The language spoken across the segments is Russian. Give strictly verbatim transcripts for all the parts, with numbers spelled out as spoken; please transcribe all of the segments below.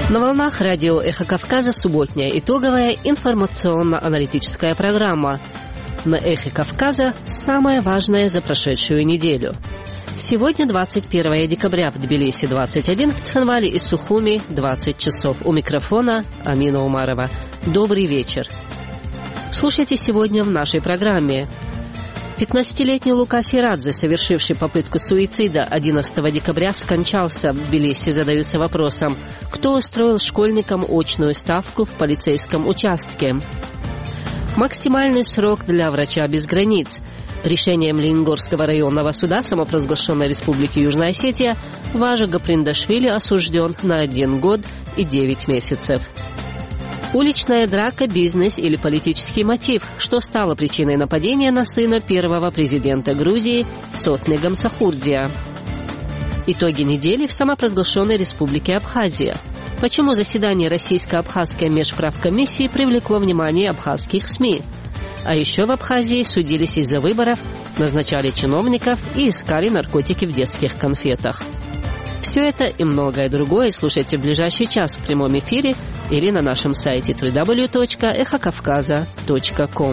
На волнах радио «Эхо Кавказа» субботняя итоговая информационно-аналитическая программа. На «Эхе Кавказа» самое важное за прошедшую неделю. Сегодня двадцать первое декабря, в Тбилиси двадцать один, в Цхинвале и Сухуми двадцать часов. У микрофона Амина Умарова. Добрый вечер. Слушайте сегодня в нашей программе. пятнадцатилетний Лука Сирадзе, совершивший попытку суицида одиннадцатого декабря, скончался. В Тбилиси задаются вопросом, кто устроил школьникам очную ставку в полицейском участке. Максимальный срок для врача без границ. Решением Лениногорского районного суда самопровозглашенной Республики Южная Осетия Важа Гаприндашвили осужден на один год и девять месяцев. Уличная драка, бизнес или политический мотив, что стало причиной нападения на сына первого президента Грузии Цотны Гамсахурдия. Итоги недели в самопровозглашенной Республике Абхазия. Почему заседание Российско-Абхазской межправкомиссии привлекло внимание абхазских СМИ? А еще в Абхазии судились из-за выборов, назначали чиновников и искали наркотики в детских конфетах. Все это и многое другое слушайте в ближайший час в прямом эфире или на нашем сайте дабл ю дабл ю дабл ю точка эхо кавказа точка ком.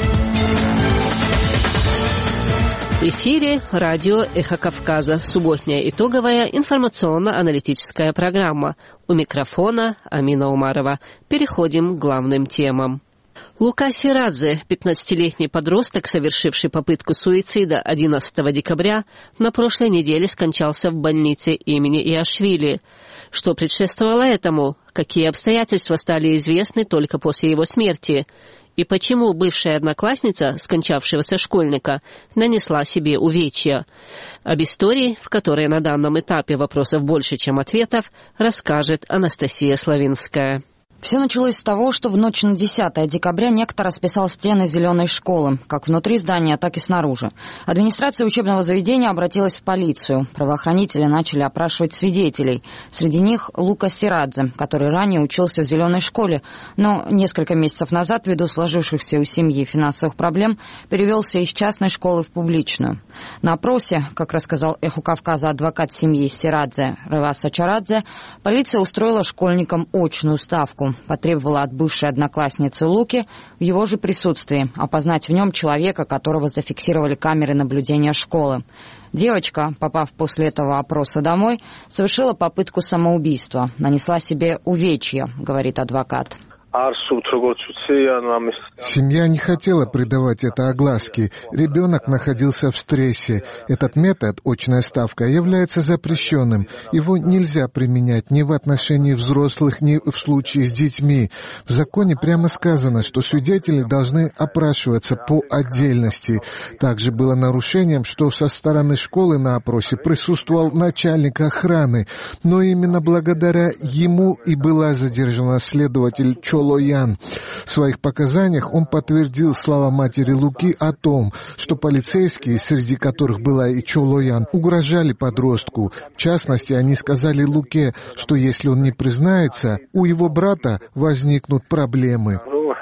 В эфире радио «Эхо Кавказа», субботняя итоговая информационно-аналитическая программа. У микрофона Амина Умарова. Переходим к главным темам. Лука Сирадзе, пятнадцатилетний подросток, совершивший попытку суицида одиннадцатого декабря, на прошлой неделе скончался в больнице имени Иашвили. Что предшествовало этому? Какие обстоятельства стали известны только после его смерти? И почему бывшая одноклассница скончавшегося школьника нанесла себе увечья? Об истории, в которой на данном этапе вопросов больше, чем ответов, расскажет Анастасия Славинская. Все началось с того, что в ночь на десятое декабря некто расписал стены зеленой школы, как внутри здания, так и снаружи. Администрация учебного заведения обратилась в полицию. Правоохранители начали опрашивать свидетелей. Среди них Лука Сирадзе, который ранее учился в зеленой школе, но несколько месяцев назад, ввиду сложившихся у семьи финансовых проблем, перевелся из частной школы в публичную. На опросе, как рассказал «Эху Кавказа» адвокат семьи Сирадзе Реваса Чарадзе, полиция устроила школьникам очную ставку. Потребовала от бывшей одноклассницы Луки в его же присутствии опознать в нем человека, которого зафиксировали камеры наблюдения школы. Девочка, попав после этого опроса домой, совершила попытку самоубийства, нанесла себе увечья, говорит адвокат. Семья не хотела придавать это огласке. Ребенок находился в стрессе. Этот метод, очная ставка, является запрещенным. Его нельзя применять ни в отношении взрослых, ни в случае с детьми. В законе прямо сказано, что свидетели должны опрашиваться по отдельности. Также было нарушением, что со стороны школы на опросе присутствовал начальник охраны. Но именно благодаря ему и была задержана следователь Чоло Ян. В своих показаниях он подтвердил слова матери Луки о том, что полицейские, среди которых была и Чоло Ян, угрожали подростку. В частности, они сказали Луке, что если он не признается, у его брата возникнут проблемы.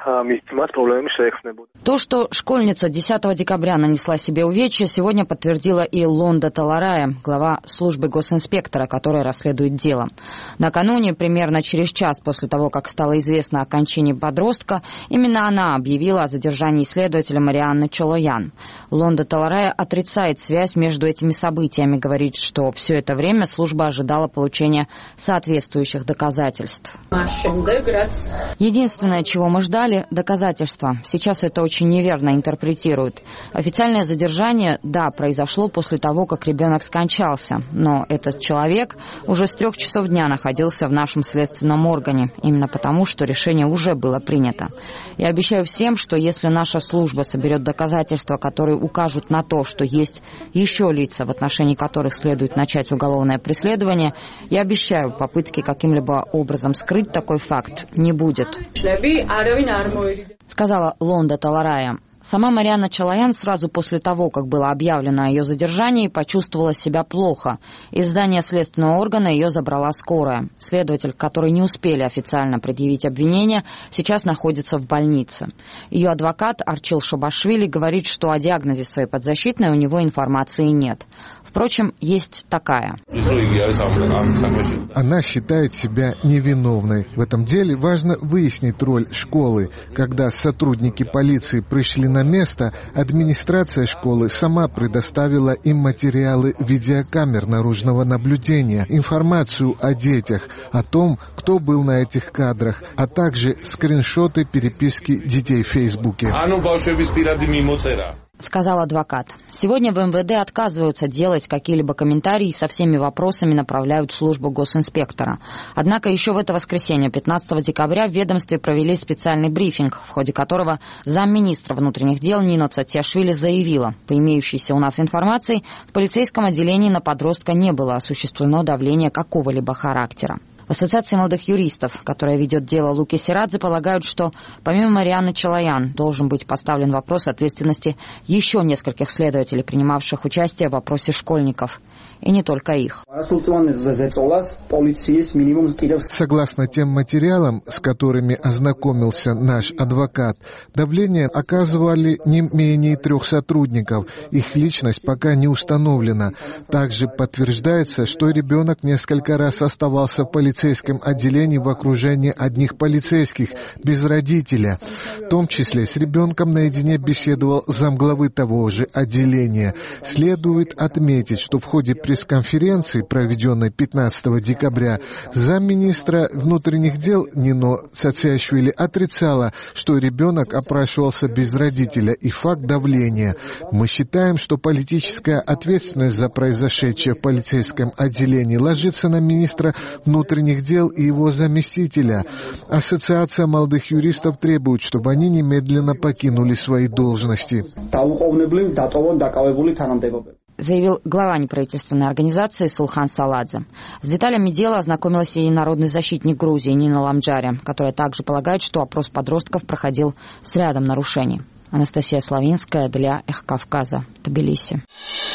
То, что школьница десятого декабря нанесла себе увечья, сегодня подтвердила и Лонда Таларая, глава службы госинспектора, которая расследует дело. Накануне, примерно через час после того, как стало известно о кончине подростка, именно она объявила о задержании следователя Марианны Чолоян. Лонда Таларая отрицает связь между этими событиями, говорит, что все это время служба ожидала получения соответствующих доказательств. Единственное, чего мы ждали, доказательства. Сейчас это очень неверно интерпретируют. Официальное задержание, да, произошло после того, как ребенок скончался, но этот человек уже с трех часов дня находился в нашем следственном органе, именно потому, что решение уже было принято. Я обещаю всем, что если наша служба соберет доказательства, которые укажут на то, что есть еще лица, в отношении которых следует начать уголовное преследование, я обещаю, попытки каким-либо образом скрыть такой факт не будет, сказала Лонда Таларая. Сама Марианна Чалаян сразу после того, как было объявлено о ее задержании, почувствовала себя плохо. Из здания следственного органа ее забрала скорая. Следователь, который не успели официально предъявить обвинение, сейчас находится в больнице. Ее адвокат Арчил Шабашвили говорит, что о диагнозе своей подзащитной у него информации нет. Впрочем, есть такая. Она считает себя невиновной. В этом деле важно выяснить роль школы. Когда сотрудники полиции пришли на место, администрация школы сама предоставила им материалы видеокамер наружного наблюдения, информацию о детях, о том, кто был на этих кадрах, а также скриншоты переписки детей в Фейсбуке. Сказал адвокат. Сегодня в эм вэ дэ отказываются делать какие-либо комментарии и со всеми вопросами направляют в службу госинспектора. Однако еще в это воскресенье, пятнадцатого декабря, в ведомстве провели специальный брифинг, в ходе которого замминистра внутренних дел Нино Цатиашвили заявила: по имеющейся у нас информации, в полицейском отделении на подростка не было осуществлено давление какого-либо характера. В Ассоциации молодых юристов, которая ведет дело Луки Сирадзе, полагают, что помимо Марианны Чалаян должен быть поставлен вопрос ответственности еще нескольких следователей, принимавших участие в опросе школьников. И не только их. Согласно тем материалам, с которыми ознакомился наш адвокат, давление оказывали не менее трех сотрудников. Их личность пока не установлена. Также подтверждается, что ребенок несколько раз оставался в полицейском отделении в окружении одних полицейских, без родителя. В том числе с ребенком наедине беседовал замглавы того же отделения. Следует отметить, что в ходе пресс-конференции, проведенной пятнадцатого декабря, замминистра внутренних дел Нино Цатиашвили отрицала, что ребенок опрашивался без родителя, и факт давления. Мы считаем, что политическая ответственность за произошедшее в полицейском отделении ложится на министра внутренних дел и его заместителя. Ассоциация молодых юристов требует, чтобы они немедленно покинули свои должности. Заявил глава неправительственной организации Сулхан Саладзе. С деталями дела ознакомилась и народный защитник Грузии Нина Ламджаря, которая также полагает, что опрос подростков проходил с рядом нарушений. Анастасия Славинская для Эхо Кавказа, Тбилиси.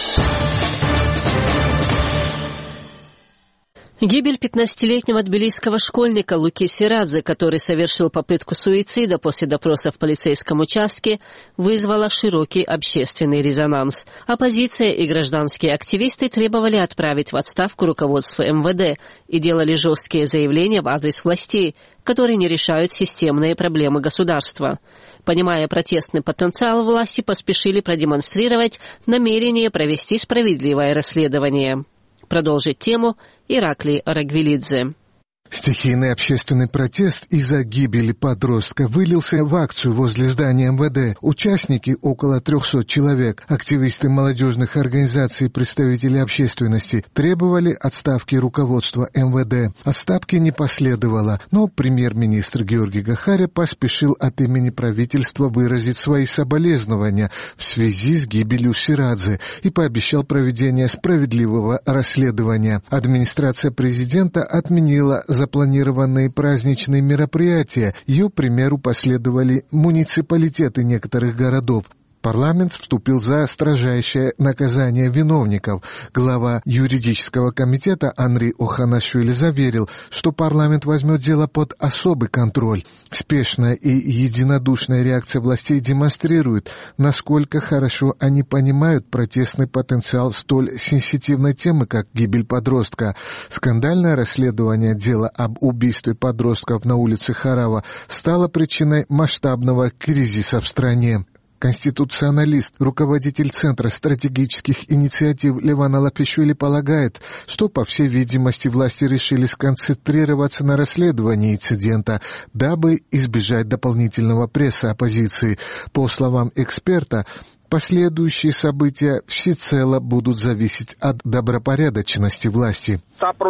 Гибель пятнадцатилетнего тбилисского школьника Луки Сирадзе, который совершил попытку суицида после допроса в полицейском участке, вызвала широкий общественный резонанс. Оппозиция и гражданские активисты требовали отправить в отставку руководство эм вэ дэ и делали жесткие заявления в адрес властей, которые не решают системные проблемы государства. Понимая протестный потенциал, власти поспешили продемонстрировать намерение провести справедливое расследование. Продолжит тему Ираклий Рагвелидзе. Стихийный общественный протест из-за гибели подростка вылился в акцию возле здания эм вэ дэ. Участники, около трехсот человек, активисты молодежных организаций и представители общественности, требовали отставки руководства эм вэ дэ. Отставки не последовало, но премьер-министр Георгий Гахаря поспешил от имени правительства выразить свои соболезнования в связи с гибелью Сирадзе и пообещал проведение справедливого расследования. Администрация президента отменила запланированные праздничные мероприятия. Ее примеру последовали муниципалитеты некоторых городов. Парламент вступил за строжайшее наказание виновников. Глава юридического комитета Анри Оханашвили заверил, что парламент возьмет дело под особый контроль. Спешная и единодушная реакция властей демонстрирует, насколько хорошо они понимают протестный потенциал столь сенситивной темы, как гибель подростка. Скандальное расследование дела об убийстве подростков на улице Харава стало причиной масштабного кризиса в стране. Конституционалист, руководитель Центра стратегических инициатив Леван Алапишвили полагает, что, по всей видимости, власти решили сконцентрироваться на расследовании инцидента, дабы избежать дополнительного пресса оппозиции. По словам эксперта, последующие события всецело будут зависеть от добропорядочности власти.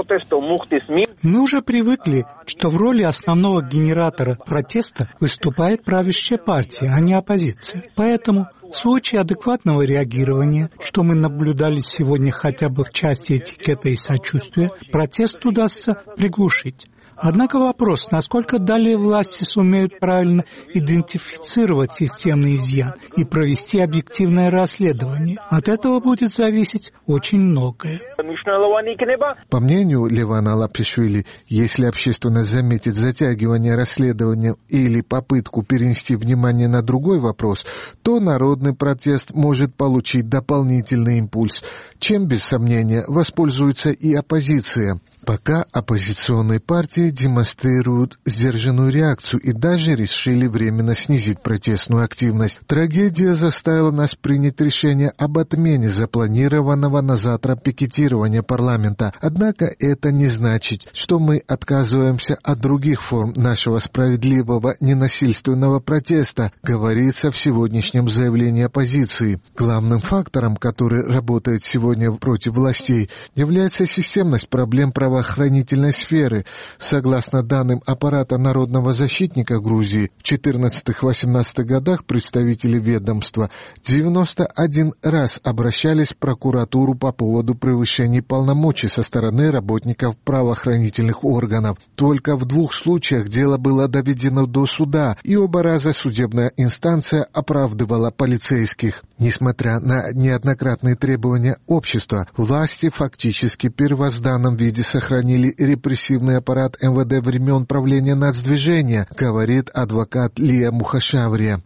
Мы уже привыкли, что в роли основного генератора протеста выступает правящая партия, а не оппозиция. Поэтому в случае адекватного реагирования, что мы наблюдали сегодня хотя бы в части этикета и сочувствия, протест удастся приглушить. Однако вопрос, насколько далее власти сумеют правильно идентифицировать системный изъян и провести объективное расследование. От этого будет зависеть очень многое. По мнению Левана Лапишвили, если общественность заметит затягивание расследования или попытку перенести внимание на другой вопрос, то народный протест может получить дополнительный импульс, чем, без сомнения, воспользуется и оппозиция. Пока оппозиционные партии демонстрируют сдержанную реакцию и даже решили временно снизить протестную активность. Трагедия заставила нас принять решение об отмене запланированного на завтра пикетирования парламента. Однако это не значит, что мы отказываемся от других форм нашего справедливого ненасильственного протеста, говорится в сегодняшнем заявлении оппозиции. Главным фактором, который работает сегодня против властей, является системность проблем правоохранения правоохранительной сферы. Согласно данным аппарата Народного защитника Грузии, в четырнадцатых-восемнадцатых годах представители ведомства девяносто один раз обращались в прокуратуру по поводу превышения полномочий со стороны работников правоохранительных органов. Только в двух случаях дело было доведено до суда, и оба раза судебная инстанция оправдывала полицейских. Несмотря на неоднократные требования общества, власти фактически в первозданном виде сохранили репрессивный аппарат эм вэ дэ времен правления нацдвижения, говорит адвокат Лия Мухашаврия.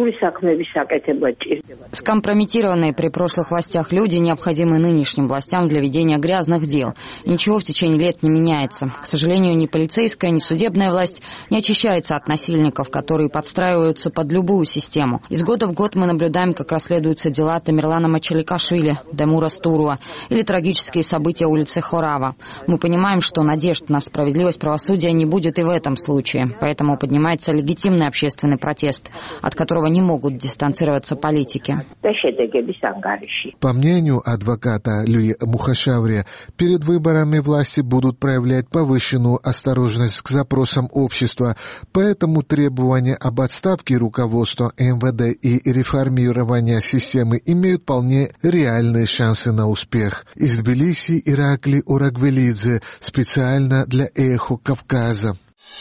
Скомпрометированные при прошлых властях люди необходимы нынешним властям для ведения грязных дел. И ничего в течение лет не меняется. К сожалению, ни полицейская, ни судебная власть не очищается от насильников, которые подстраиваются под любую систему. Из года в год мы наблюдаем, как расследуются дела Тамерлана Мачаликашвили, Дамура Стуруа или трагические события улицы Хорава. Мы понимаем, что надежд на справедливость правосудия не будет и в этом случае. Поэтому поднимается легитимный общественный протест, от которого не могут дистанцироваться политики. По мнению адвоката Люи Мухашаврия, перед выборами власти будут проявлять повышенную осторожность к запросам общества, поэтому требования об отставке руководства эм вэ дэ и реформировании системы имеют вполне реальные шансы на успех. Из Тбилиси Иракли Урагвелидзе специально для «Эхо Кавказа».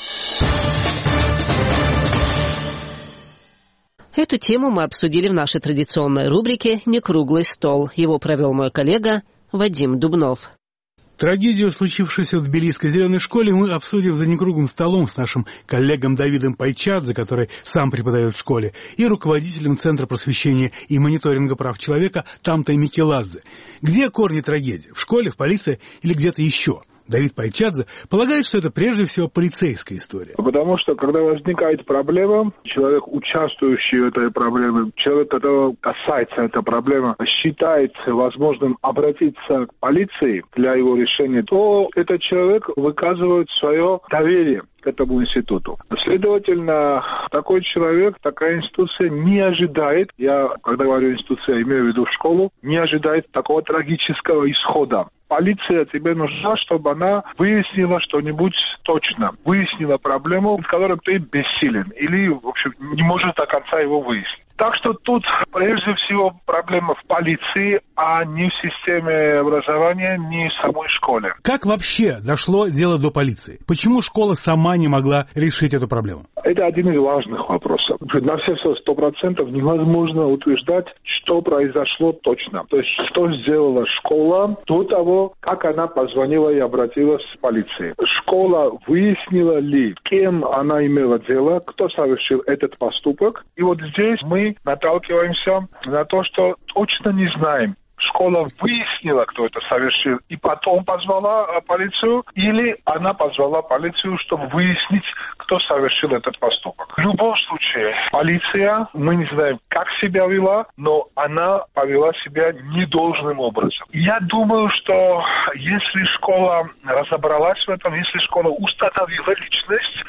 Эту тему мы обсудили в нашей традиционной рубрике «Не круглый стол». Его провел мой коллега Вадим Дубнов. Трагедию, случившуюся в тбилисской зеленой школе, мы обсудим за некруглым столом с нашим коллегом Давидом Пайчадзе, который сам преподает в школе, и руководителем Центра просвещения и мониторинга прав человека Тамтой Микеладзе. Где корни трагедии? В школе, в полиции или где-то еще? Давид Пайчадзе полагает, что это прежде всего полицейская история. Потому что, когда возникает проблема, человек, участвующий в этой проблеме, человек, которого касается эта проблема, считает возможным обратиться к полиции для его решения, то этот человек выказывает свое доверие к этому институту. Следовательно, такой человек, такая институция не ожидает, я, когда говорю институция, имею в виду школу, не ожидает такого трагического исхода. Полиция тебе нужна, чтобы она выяснила что-нибудь точно, выяснила проблему, в которой ты бессилен, или, в общем, не может до конца его выяснить. Так что тут, прежде всего, проблема в полиции, а не в системе образования, не в самой школе. Как вообще дошло дело до полиции? Почему школа сама не могла решить эту проблему? Это один из важных вопросов. На все сто процентов невозможно утверждать, что произошло точно. То есть, что сделала школа до того, как она позвонила и обратилась в полицию. Школа выяснила ли, кем она имела дело, кто совершил этот поступок. И вот здесь мы наталкиваемся на то, что точно не знаем. Школа выяснила, кто это совершил, и потом позвала полицию, или она позвала полицию, чтобы выяснить, кто совершил этот поступок. В любом случае, полиция, мы не знаем, как себя вела, но она повела себя недолжным образом. Я думаю, что если школа разобралась в этом, если школа установила личность,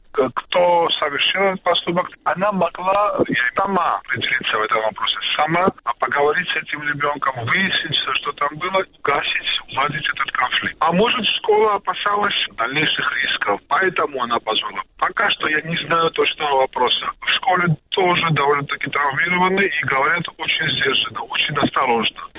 кто совершил этот поступок, она могла сама определиться в этом вопросе, сама поговорить с этим ребенком, выяснить, что там было, угасить, уладить этот конфликт. А может, школа опасалась дальнейших рисков, поэтому она позвала. Пока что я не знаю точного вопроса. В школе тоже довольно-таки травмированы и говорят очень сдержанно, очень осторожно.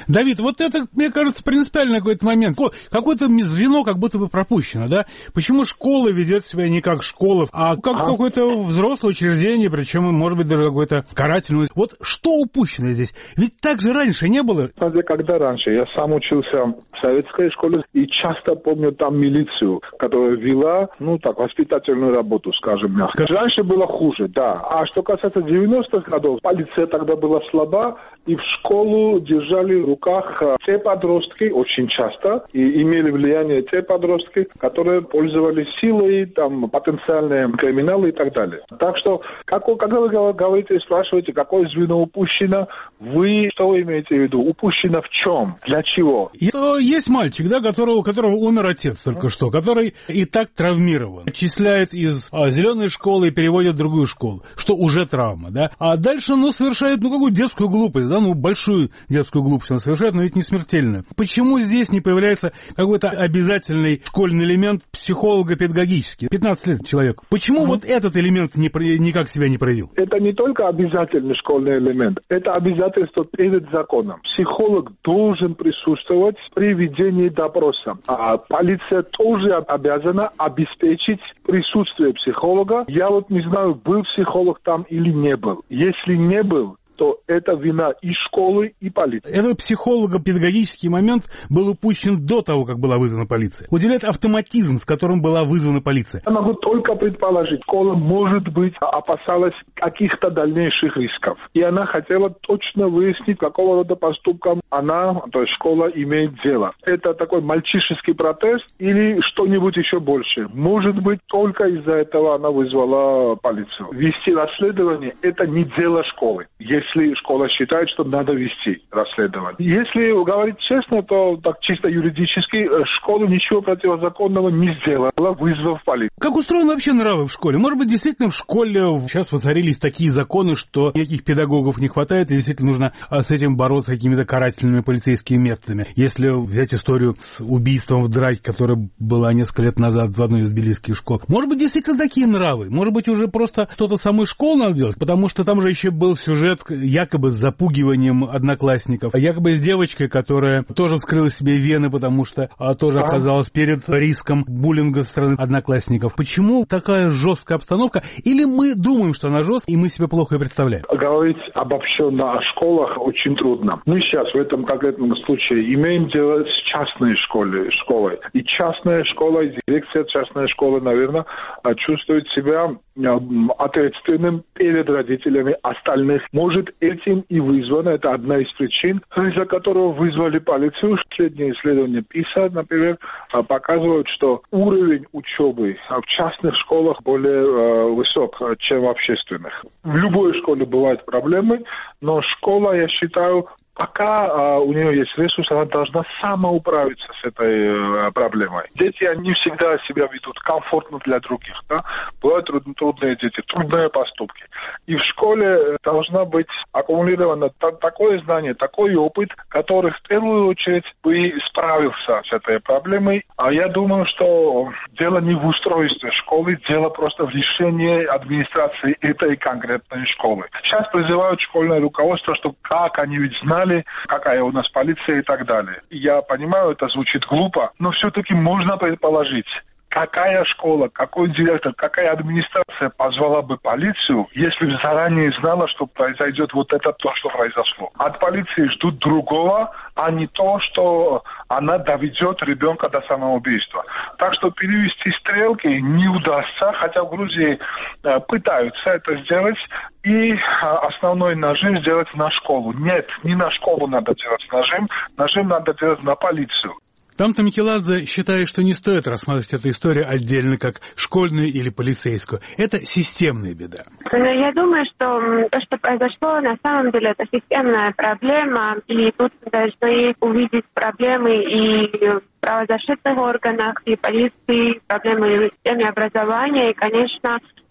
Давид, вот это, мне кажется, принципиальный какой-то момент. Какое-то звено как будто бы пропущено, да? Почему школа ведет себя не как школа, а как а? какое-то взрослое учреждение, причем, может быть, даже какое-то карательное. Вот что упущено здесь? Ведь так же раньше не было. Когда раньше? Я сам учился в советской школе и часто помню там милицию, которая вела, ну так, воспитательную работу, скажем мягко. Раньше было хуже, да. А что касается девяностых годов, полиция тогда была слаба, и в школу держали в руках те подростки, очень часто, и имели влияние те подростки, которые пользовались силой, там, потенциальные криминалы и так далее. Так что, как, когда вы говорите, спрашиваете, какое звено упущено, вы что имеете в виду? Упущено в чем? Для чего? Есть мальчик, да, которого, у которого умер отец только что, который и так травмирован. Отчисляет из а, зеленой школы и переводит в другую школу, что уже травма, да. А дальше, ну, совершает, ну, какую детскую глупость, да, ну, большую детскую глупость он совершает, но ведь не смертельную. Почему здесь не появляется какой-то обязательный школьный элемент психолого-педагогический? пятнадцать лет человек. Почему mm-hmm. вот этот элемент не, никак себя не проявил? Это не только обязательный школьный элемент, это обязательство перед законом. Психолог должен присутствовать при ведении допроса. А полиция тоже обязана обеспечить присутствие психолога. Я вот не знаю, был психолог там или не был. Если не был, то это вина и школы, и полиции. Этот психолого-педагогический момент был упущен до того, как была вызвана полиция. Удивляет автоматизм, с которым была вызвана полиция. Я могу только предположить, школа, может быть, опасалась каких-то дальнейших рисков. И она хотела точно выяснить, какого рода поступком она, то есть школа, имеет дело. Это такой мальчишеский протест или что-нибудь еще больше. Может быть, только из-за этого она вызвала полицию. Вести расследование – это не дело школы. Если школа считает, что надо вести расследование. Если говорить честно, то так чисто юридически школа ничего противозаконного не сделала, вызвав полицию. Как устроены вообще нравы в школе? Может быть, действительно в школе сейчас воцарились такие законы, что никаких педагогов не хватает, и действительно нужно с этим бороться какими-то карательными полицейскими методами. Если взять историю с убийством в драке, которая была несколько лет назад в одной из тбилисских школ, может быть, действительно такие нравы? Может быть, уже просто что-то самой школы надо делать? Потому что там же еще был сюжет якобы с запугиванием одноклассников, а якобы с девочкой, которая тоже вскрыла себе вены, потому что а, тоже а? оказалась перед риском буллинга со стороны одноклассников. Почему такая жесткая обстановка? Или мы думаем, что она жесткая, и мы себе плохо ее представляем? Говорить обобщенно о школах очень трудно. Мы сейчас в этом конкретном случае имеем дело с частной школой. школой. И частная школа, и дирекция частной школы, наверное, чувствует себя ответственным перед родителями остальных. Может, этим и вызвано, это одна из причин, из-за которого вызвали полицию. Последние исследования ПИСА, например, показывают, что уровень учебы в частных школах более высок, чем в общественных. В любой школе бывают проблемы, но школа, я считаю, пока а, у нее есть ресурс, она должна сама управиться с этой а, проблемой. Дети, они всегда себя ведут комфортно для других. Да? Бывают труд, трудные дети, трудные поступки. И в школе должна быть аккумулировано та, такое знание, такой опыт, который в первую очередь бы справился с этой проблемой. А я думаю, что дело не в устройстве школы, дело просто в решении администрации этой конкретной школы. Сейчас призывают школьное руководство, что как они ведь знают, какая у нас полиция и так далее. Я понимаю, это звучит глупо, но все-таки можно предположить, какая школа, какой директор, какая администрация позвала бы полицию, если бы заранее знала, что произойдет вот это то, что произошло. От полиции ждут другого, а не то, что она доведет ребенка до самоубийства. Так что перевести стрелки не удастся, хотя в Грузии э, пытаются это сделать, и э, основной нажим сделать на школу. Нет, не на школу надо делать нажим, нажим надо делать на полицию. Там-то Микеладзе считает, что не стоит рассматривать эту историю отдельно, как школьную или полицейскую. Это системная беда. Я думаю, что то, что произошло, на самом деле это системная проблема, и тут мы должны увидеть проблемы и в правозащитных органах, и полиции, проблемы в системе образования, и, конечно,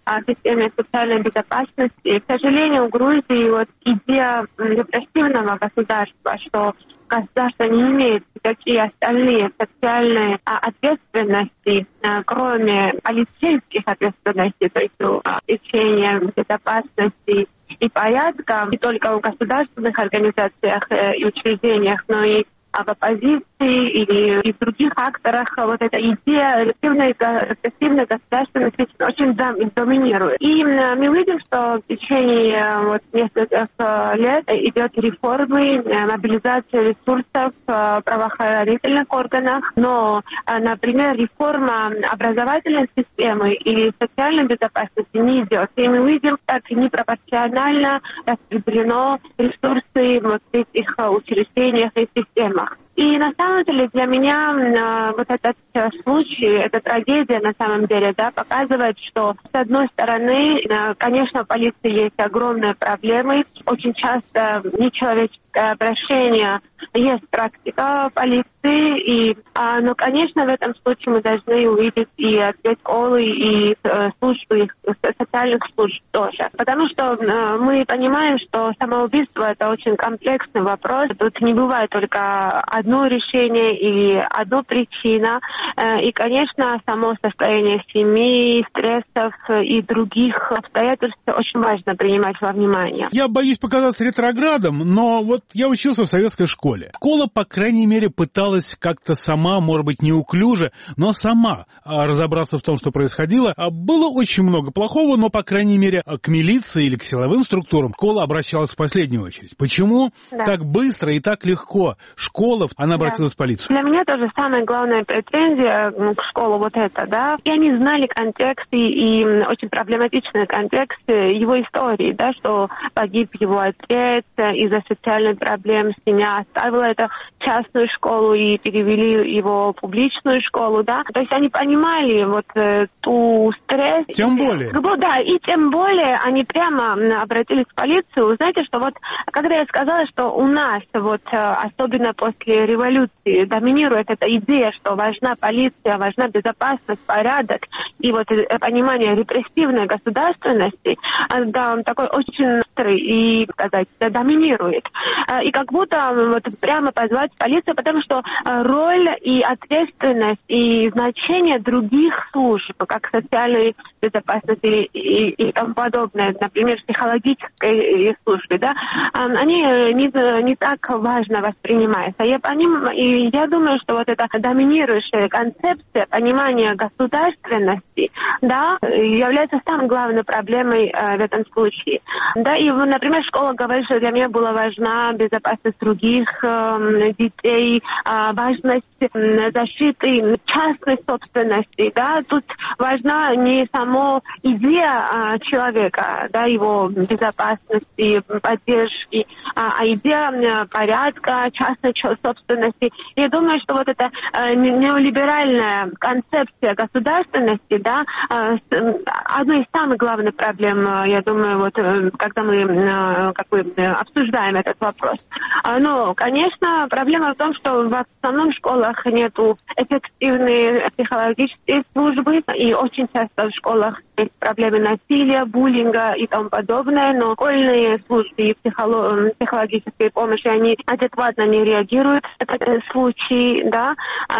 о системе социальной безопасности. К сожалению, в Грузии вот идея репрессивного государства, что государство не имеет никакие остальные социальные а, ответственности, а, кроме полицейских ответственностей, то есть обеспечения безопасности и порядка, не только в государственных организациях э, и учреждениях, но и в оппозиции или и в других акторах вот эта идея репрессивной, репрессивной государственности очень доминирует. И мы видим, что в течение вот, нескольких лет идет реформы, мобилизация ресурсов в правоохранительных органах, но, например, реформа образовательной системы или социальной безопасности не идет. И мы видим, как непропорционально распределено ресурсы вот в этих учреждениях и системах. И на самом деле для меня э, вот этот э, случай, эта трагедия на самом деле, да, показывает, что с одной стороны, э, конечно, в полиции есть огромные проблемы, очень часто нечеловеческое обращение, есть практика в полиции, и, а, но, конечно, в этом случае мы должны увидеть и ответ школы, и э, службы, социальных служб тоже. Потому что э, мы понимаем, что самоубийство – это очень комплексный вопрос. Тут не бывает только одно решение или одна причина. Э, и, конечно, само состояние семьи, стрессов и других обстоятельств очень важно принимать во внимание. Я боюсь показаться ретроградом, но вот я учился в советской школе. Школа, по крайней мере, пыталась как-то сама, может быть, неуклюже, но сама разобраться в том, что происходило. Было очень много плохого, но, по крайней мере, к милиции или к силовым структурам школа обращалась в последнюю очередь. Почему да. так быстро и так легко школа, она обратилась да. в полицию? Для меня тоже самая главная претензия к школе вот это, да. И они знали контекст и, и очень проблематичный контекст его истории, да, что погиб его отец из-за социальных проблем, семья оставила это частную школу и перевели его в публичную школу, да. То есть они понимали вот э, ту стресс. Тем более. Да, и тем более они прямо обратились в полицию. Знаете, что вот, когда я сказала, что у нас вот, особенно после революции, доминирует эта идея, что важна полиция, важна безопасность, порядок и вот понимание репрессивной государственности, да, он такой очень острый и, сказать, доминирует. И как будто вот прямо позвать полицию, потому что роль и ответственность и значение других служб, как социальной безопасности и, и тому подобное, например, психологической службы, да, они не, не так важно воспринимаются. Я, поним, и я думаю, что вот эта доминирующая концепция понимания государственности, да, является самой главной проблемой э, в этом случае. Да, и, например, школа говорит, что для меня была важна безопасность других э, детей, э, важность э, защиты частной собственности, да, тут важна не сама идея э, человека, да, его безопасности, поддержки, а, а идея э, порядка, частной собственности. Я думаю, что вот эта э, неолиберальная концепция государственности, да, э, одна из самых главных проблем, э, я думаю, вот, э, когда мы э, как бы, э, обсуждаем этот вопрос. Э, но, конечно, проблема в том, что в основном школах нету эффективной психологической службы, и очень часто в школах есть проблемы насилия, буллинга и тому подобное, но школьные службы и психолог, психологической помощи, они адекватно не реагируют на этот случай, да,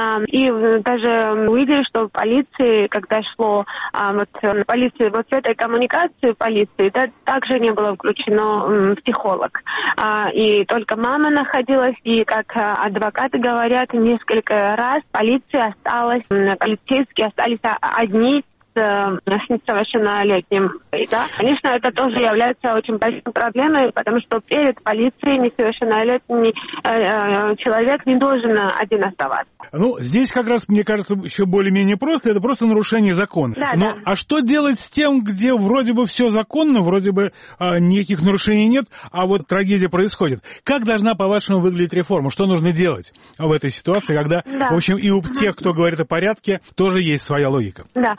и даже увидели, что в полиции, когда шло вот, полиции, вот в этой коммуникации полиции, да, также не было включено психолог, и только мама находилась, и как адвокаты говорят, несколько раз полиция осталась, полицейские остались одни с несовершеннолетним. Да? Конечно, это тоже является очень большой проблемой, потому что перед полицией несовершеннолетний э, человек не должен один оставаться. Ну, здесь как раз, мне кажется, еще более-менее просто. Это просто нарушение закона. Да, Но да. А что делать с тем, где вроде бы все законно, вроде бы э, никаких нарушений нет, а вот трагедия происходит? Как должна, по-вашему, выглядеть реформа? Что нужно делать в этой ситуации, когда, да. в общем, и у тех, кто говорит о порядке, тоже есть своя логика? Да, я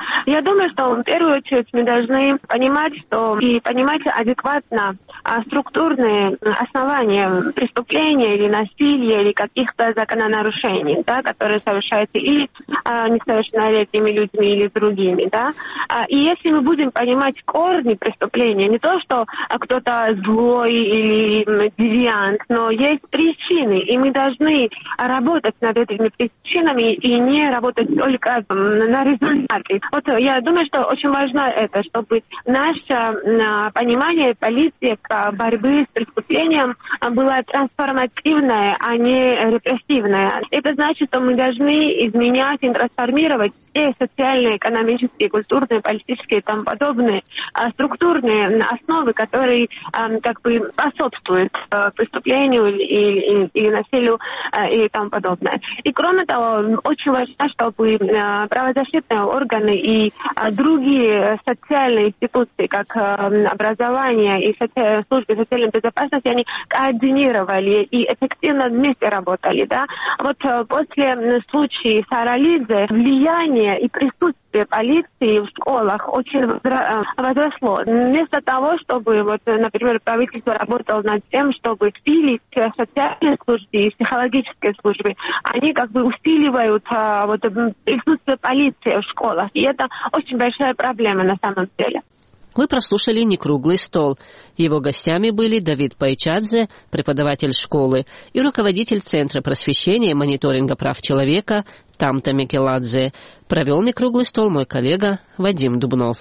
думаю, что в первую очередь мы должны понимать, что и понимать адекватно структурные основания преступления или насилия или каких-то закононарушений, да, которые совершаются или а, несовершеннолетними людьми или другими, да. А, и если мы будем понимать корни преступления, не то, что а, кто-то злой или девиант, но есть причины, и мы должны работать над этими причинами и не работать только на результате. Вот я думаю, что очень важно это, чтобы наше а, понимание полиции к борьбе с преступлением было трансформативное, а не репрессивное. Это значит, что мы должны изменять и трансформировать все социальные, экономические, культурные, политические и тому подобные а, структурные основы, которые а, как бы способствуют а, преступлению или, или, или насилию а, и тому подобное. И кроме того, очень важно, чтобы а, правозащитные органы и а, другие социальные институции, как а, образование и соци... службы социальной безопасности, они координировали и эффективно вместе работали. Да? Вот а, после случая Саралидзе влияние и присутствие полиции в школах очень возросло. Вместо того, чтобы, вот, например, правительство работало над тем, чтобы усилить социальные службы и психологические службы, они как бы усиливают а, вот, присутствие полиции в школах. И это очень большая проблема на самом деле. Вы прослушали «Некруглый стол». Его гостями были Давид Пайчадзе, преподаватель школы, и руководитель Центра просвещения и мониторинга прав человека Тамта Микеладзе. Провел «Некруглый стол» мой коллега Вадим Дубнов.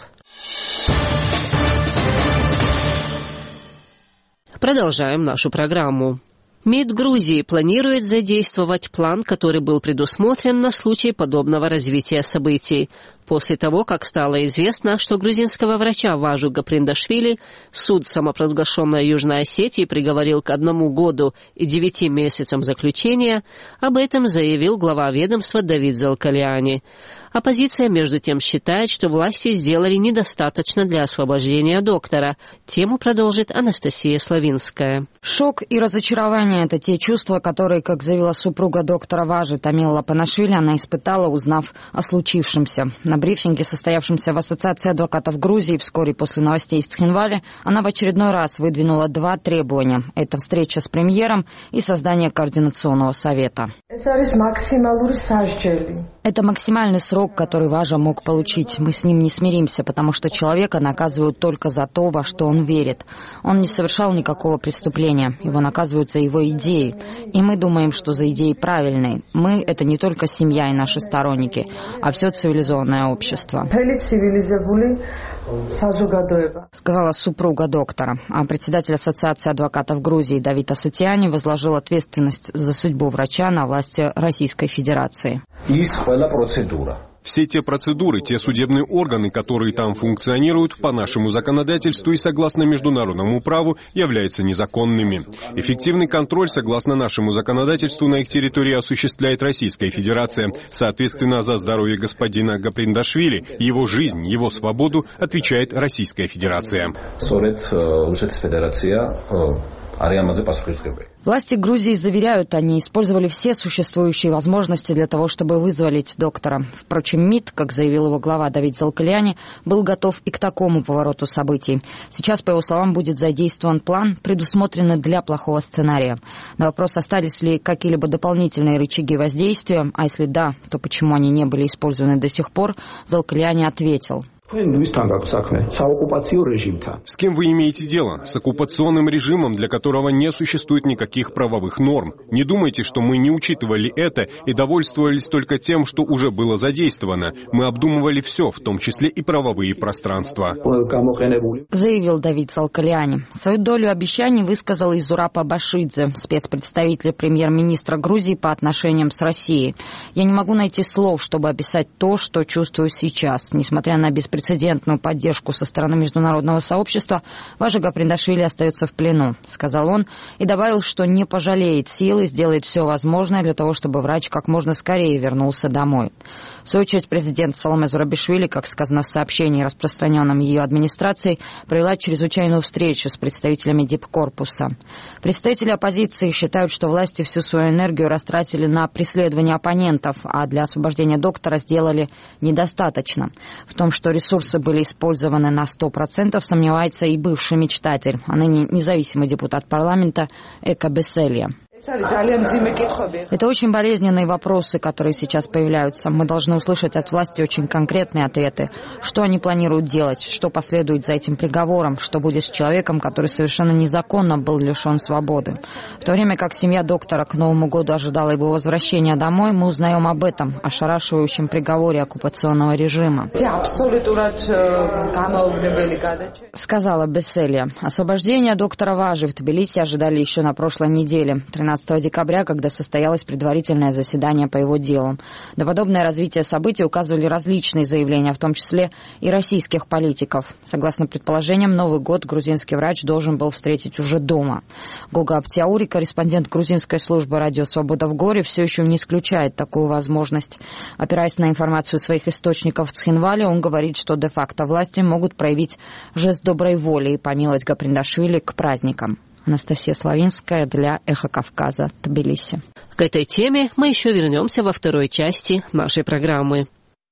Продолжаем нашу программу. МИД Грузии планирует задействовать план, который был предусмотрен на случай подобного развития событий. После того, как стало известно, что грузинского врача Важу Гаприндашвили суд самопровозглашенной Южной Осетии приговорил к одному году и девяти месяцам заключения, об этом заявил глава ведомства Давид Залкалиани. Оппозиция, между тем, считает, что власти сделали недостаточно для освобождения доктора. Тему продолжит Анастасия Славинская. Шок и разочарование – это те чувства, которые, как заявила супруга доктора Важи Тамила Панашвили, она испытала, узнав о случившемся. На брифинге, состоявшемся в Ассоциации адвокатов Грузии вскоре после новостей из Цхинвали, она в очередной раз выдвинула два требования. Это встреча с премьером и создание координационного совета. Это максимальный срок, который Важа мог получить. Мы с ним не смиримся, потому что человека наказывают только за то, во что он верит. Он не совершал никакого преступления. Его наказывают за его идеи. И мы думаем, что за идеи правильные. Мы — это не только семья и наши сторонники, а все цивилизованное общество. Сказала супруга доктора. А председатель Ассоциации адвокатов Грузии Давид Асатиани возложил ответственность за судьбу врача на власти Российской Федерации. Все те процедуры, те судебные органы, которые там функционируют, по нашему законодательству и согласно международному праву, являются незаконными. Эффективный контроль, согласно нашему законодательству, на их территории осуществляет Российская Федерация. Соответственно, за здоровье господина Гаприндашвили, его жизнь, его свободу отвечает Российская Федерация. Власти Грузии заверяют, они использовали все существующие возможности для того, чтобы вызволить доктора. Впрочем, МИД, как заявил его глава Давид Залкалиани, был готов и к такому повороту событий. Сейчас, по его словам, будет задействован план, предусмотренный для плохого сценария. На вопрос, остались ли какие-либо дополнительные рычаги воздействия, а если да, то почему они не были использованы до сих пор, Залкалиани ответил. С кем вы имеете дело? С оккупационным режимом, для которого не существует никаких правовых норм. Не думайте, что мы не учитывали это и довольствовались только тем, что уже было задействовано. Мы обдумывали все, в том числе и правовые пространства. Заявил Давид Залкалиани. Свою долю обещаний высказал и Зураб Башидзе, спецпредставитель премьер-министра Грузии по отношениям с Россией. Я не могу найти слов, чтобы описать то, что чувствую сейчас, несмотря на беспрецедентную беспрецедентную поддержку со стороны международного сообщества, Важа Гаприндашвили остается в плену, сказал он, и добавил, что не пожалеет сил и сделает все возможное для того, чтобы врач как можно скорее вернулся домой. В свою очередь, президент Саломе Зурабишвили, как сказано в сообщении, распространенном ее администрацией, провела чрезвычайную встречу с представителями дипкорпуса. Представители оппозиции считают, что власти всю свою энергию растратили на преследование оппонентов, а для освобождения доктора сделали недостаточно. В том, что ресурсы были использованы на сто процентов, сомневается и бывший мечтатель, а ныне независимый депутат парламента Эка Беселья. Это очень болезненные вопросы, которые сейчас появляются. Мы должны услышать от власти очень конкретные ответы. Что они планируют делать, что последует за этим приговором, что будет с человеком, который совершенно незаконно был лишен свободы. В то время как семья доктора к Новому году ожидала его возвращения домой, мы узнаем об этом, ошарашивающем приговоре оккупационного режима. Сказала Беселья. Освобождение доктора Важи в Тбилиси ожидали еще на прошлой неделе, тринадцатого декабря, когда состоялось предварительное заседание по его делу. На подобное развитие событий указывали различные заявления, в том числе и российских политиков. Согласно предположениям, Новый год грузинский врач должен был встретить уже дома. Гога Аптиаури, корреспондент грузинской службы «Радио Свобода» в Горе, все еще не исключает такую возможность. Опираясь на информацию своих источников в Цхинвале, он говорит, что де-факто власти могут проявить жест доброй воли и помиловать Гаприндашвили к праздникам. Анастасия Славинская для «Эхо Кавказа», Тбилиси. К этой теме мы еще вернемся во второй части нашей программы.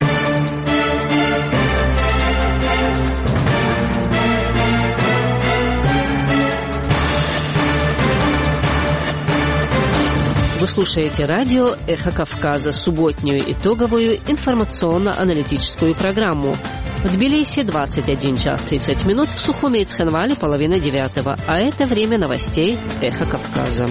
Вы слушаете радио «Эхо Кавказа», субботнюю итоговую информационно-аналитическую программу. В Тбилиси двадцать один час тридцать минут, в Сухуме и Цхинвале половина девятого, а это время новостей «Эхо Кавказа».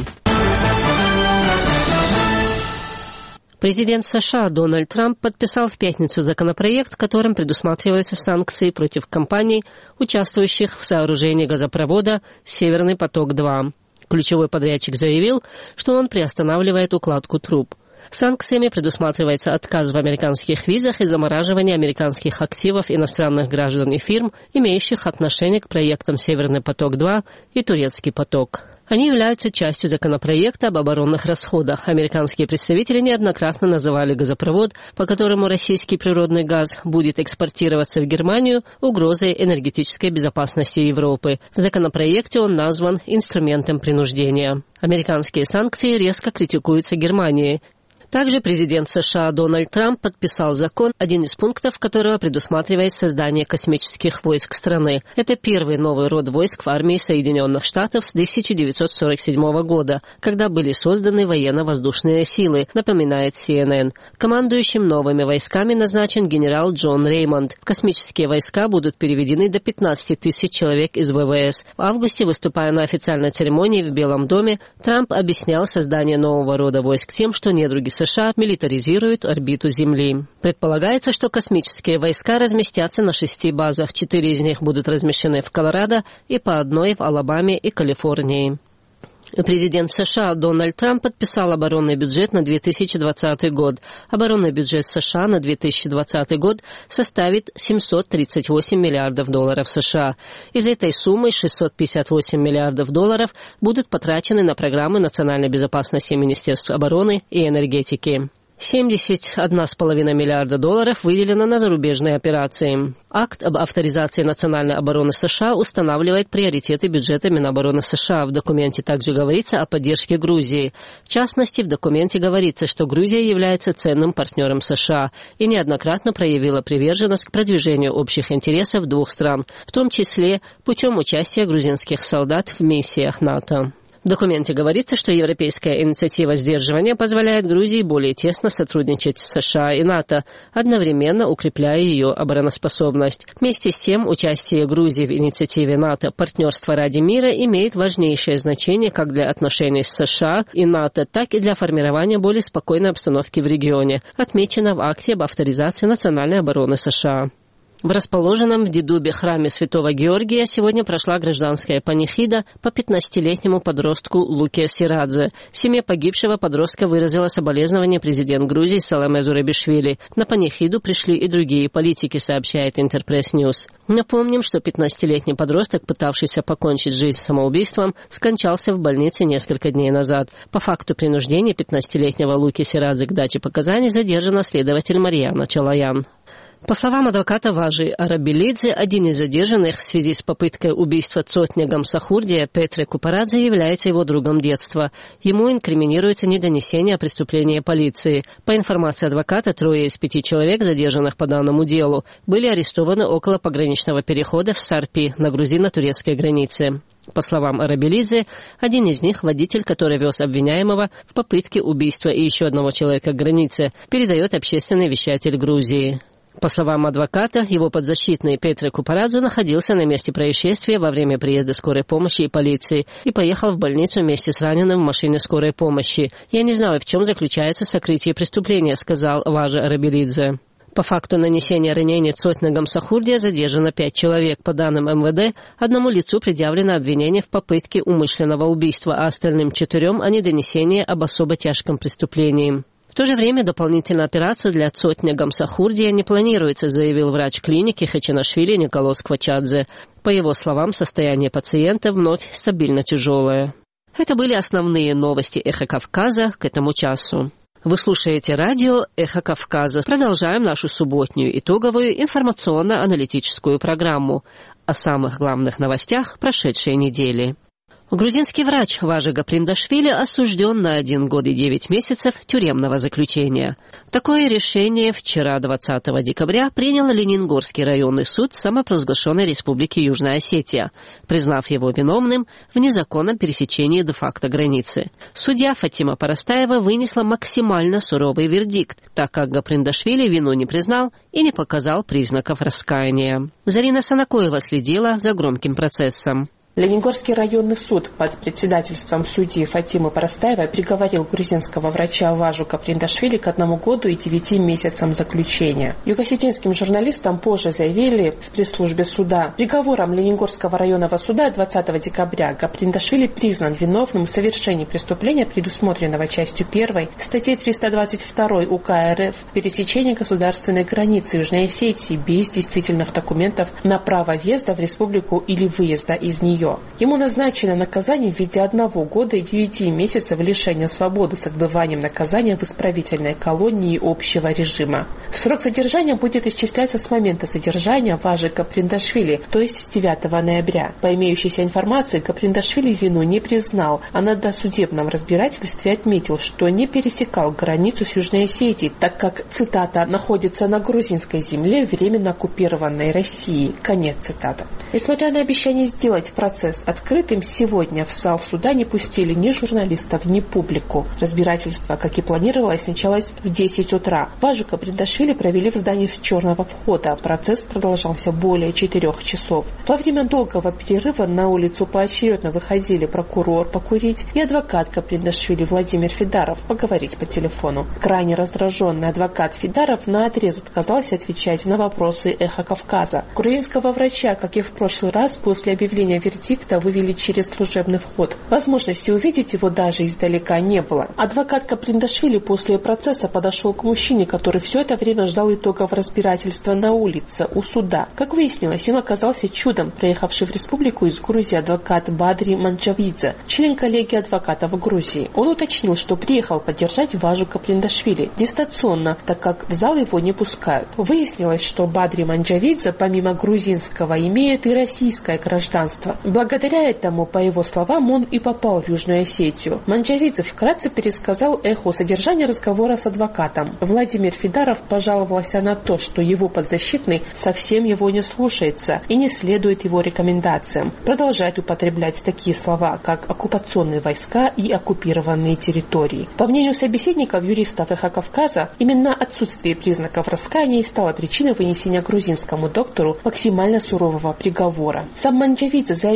Президент США Дональд Трамп подписал в пятницу законопроект, которым предусматриваются санкции против компаний, участвующих в сооружении газопровода «Северный поток-два». Ключевой подрядчик заявил, что он приостанавливает укладку труб. Санкциями предусматривается отказ в американских визах и замораживание американских активов иностранных граждан и фирм, имеющих отношение к проектам «Северный поток-два» и «Турецкий поток». Они являются частью законопроекта об оборонных расходах. Американские представители неоднократно называли газопровод, по которому российский природный газ будет экспортироваться в Германию, угрозой энергетической безопасности Европы. В законопроекте он назван инструментом принуждения. Американские санкции резко критикуются Германией. Также президент США Дональд Трамп подписал закон, один из пунктов которого предусматривает создание космических войск страны. Это первый новый род войск в армии Соединенных Штатов с тысяча девятьсот сорок седьмого года, когда были созданы военно-воздушные силы, напоминает Си Эн Эн. Командующим новыми войсками назначен генерал Джон Реймонд. В космические войска будут переведены до пятнадцати тысяч человек из вэ вэ эс. В августе, выступая на официальной церемонии в Белом доме, Трамп объяснял создание нового рода войск тем, что недруги США милитаризируют орбиту Земли. Предполагается, что космические войска разместятся на шести базах. Четыре из них будут размещены в Колорадо и по одной в Алабаме и Калифорнии. Президент США Дональд Трамп подписал оборонный бюджет на две тысячи двадцатый год. Оборонный бюджет США на две тысячи двадцатый год составит семьсот тридцать восемь миллиардов долларов США. Из этой суммы шестьсот пятьдесят восемь миллиардов долларов будут потрачены на программы национальной безопасности Министерства обороны и энергетики. семьдесят один целых пять десятых миллиарда долларов выделено на зарубежные операции. Акт об авторизации национальной обороны США устанавливает приоритеты бюджета Минобороны США. В документе также говорится о поддержке Грузии. В частности, в документе говорится, что Грузия является ценным партнером США и неоднократно проявила приверженность к продвижению общих интересов двух стран, в том числе путем участия грузинских солдат в миссиях НАТО. В документе говорится, что европейская инициатива сдерживания позволяет Грузии более тесно сотрудничать с США и НАТО, одновременно укрепляя ее обороноспособность. Вместе с тем, участие Грузии в инициативе НАТО «Партнерство ради мира» имеет важнейшее значение как для отношений с США и НАТО, так и для формирования более спокойной обстановки в регионе, отмечено в акте об авторизации национальной обороны США. В расположенном в Дедубе храме Святого Георгия сегодня прошла гражданская панихида по пятнадцатилетнему подростку Луке Сирадзе. Семье погибшего подростка выразила соболезнование президент Грузии Саламе Зурабишвили. На панихиду пришли и другие политики, сообщает Интерпресс Ньюс. Напомним, что пятнадцатилетний подросток, пытавшийся покончить жизнь самоубийством, скончался в больнице несколько дней назад. По факту принуждения пятнадцатилетнего Луки Сирадзе к даче показаний задержана следователь Марьяна Чалаян. По словам адвоката Важи Арабелидзе, один из задержанных в связи с попыткой убийства Цотня Гамсахурдия Петре Купарадзе является его другом детства. Ему инкриминируется недонесение о преступлении полиции. По информации адвоката, трое из пяти человек, задержанных по данному делу, были арестованы около пограничного перехода в Сарпи на грузино-турецкой границе. По словам Арабелидзе, один из них, водитель, который вез обвиняемого в попытке убийства и еще одного человека к границе, передает общественный вещатель Грузии. По словам адвоката, его подзащитный Петре Купарадзе находился на месте происшествия во время приезда скорой помощи и полиции и поехал в больницу вместе с раненым в машине скорой помощи. «Я не знаю, в чем заключается сокрытие преступления», — сказал Важа Арабелидзе. По факту нанесения ранений Цотня Гамсахурдия задержано пять человек. По данным эм вэ дэ, одному лицу предъявлено обвинение в попытке умышленного убийства, а остальным четырем о недонесении об особо тяжком преступлении. В то же время дополнительная операция для Цотня Гамсахурдия не планируется, заявил врач клиники Хачанашвили Николос Квачадзе. По его словам, состояние пациента вновь стабильно тяжелое. Это были основные новости «Эхо Кавказа» к этому часу. Вы слушаете радио «Эхо Кавказа». Продолжаем нашу субботнюю итоговую информационно-аналитическую программу о самых главных новостях прошедшей недели. Грузинский врач Важи Гаприндашвили осужден на один год и девять месяцев тюремного заключения. Такое решение вчера, двадцатого декабря, принял Лениногорский районный суд самопровозглашенной Республики Южная Осетия, признав его виновным в незаконном пересечении де-факто границы. Судья Фатима Парастаева вынесла максимально суровый вердикт, так как Гаприндашвили вину не признал и не показал признаков раскаяния. Зарина Санакоева следила за громким процессом. Лениногорский районный суд под председательством судьи Фатимы Парастаевой приговорил грузинского врача Важу Гаприндашвили к одному году и девяти месяцам заключения. Югосетинским журналистам позже заявили в пресс-службе суда: приговором Лениногорского районного суда двадцатого декабря Гаприндашвили признан виновным в совершении преступления, предусмотренного частью первой статьи триста двадцать два УК РФ «Пересечение государственной границы Южной Осетии без действительных документов на право въезда в республику или выезда из нее». Ему назначено наказание в виде одного года и девяти месяцев лишения свободы с отбыванием наказания в исправительной колонии общего режима. Срок содержания будет исчисляться с момента содержания Важи Гаприндашвили, то есть с девятого ноября. По имеющейся информации, Гаприндашвили вину не признал, а на досудебном разбирательстве отметил, что не пересекал границу с Южной Осетией, так как, цитата, «находится на грузинской земле, временно оккупированной Россией». Конец цитаты. Несмотря на обещание сделать процесс открытым, сегодня в зал суда не пустили ни журналистов, ни публику. Разбирательство, как и планировалось, началось в десять утра. Важу Гаприндашвили провели в здании с черного входа. Процесс продолжался более четырех часов. Во время долгого перерыва на улицу поочередно выходили прокурор покурить и адвокат Гаприндашвили Владимир Фидаров поговорить по телефону. Крайне раздраженный адвокат Фидаров наотрез отказался отвечать на вопросы «Эхо Кавказа». Грузинского врача, как и в прошлый раз, после объявления вердикта вывели через служебный вход. Возможности увидеть его даже издалека не было. Адвокат Гаприндашвили после процесса подошел к мужчине, который все это время ждал итогов разбирательства на улице, у суда. Как выяснилось, им оказался чудом приехавший в республику из Грузии адвокат Бадри Манджавидзе, член коллегии адвокатов в Грузии. Он уточнил, что приехал поддержать Важу Гаприндашвили дистанционно, так как в зал его не пускают. Выяснилось, что Бадри Манджавидзе, помимо грузинского, имеет и российское гражданство. Благодаря этому, по его словам, он и попал в Южную Осетию. Манджавидзе вкратце пересказал «Эхо» содержание разговора с адвокатом. Владимир Фидаров пожаловался на то, что его подзащитный совсем его не слушается и не следует его рекомендациям. Продолжает употреблять такие слова, как оккупационные войска и оккупированные территории. По мнению собеседников, юристов «Эхо Кавказа», именно отсутствие признаков раскаяния стало причиной вынесения грузинскому доктору максимально сурового приговора. Сам Манджавидзе заявил,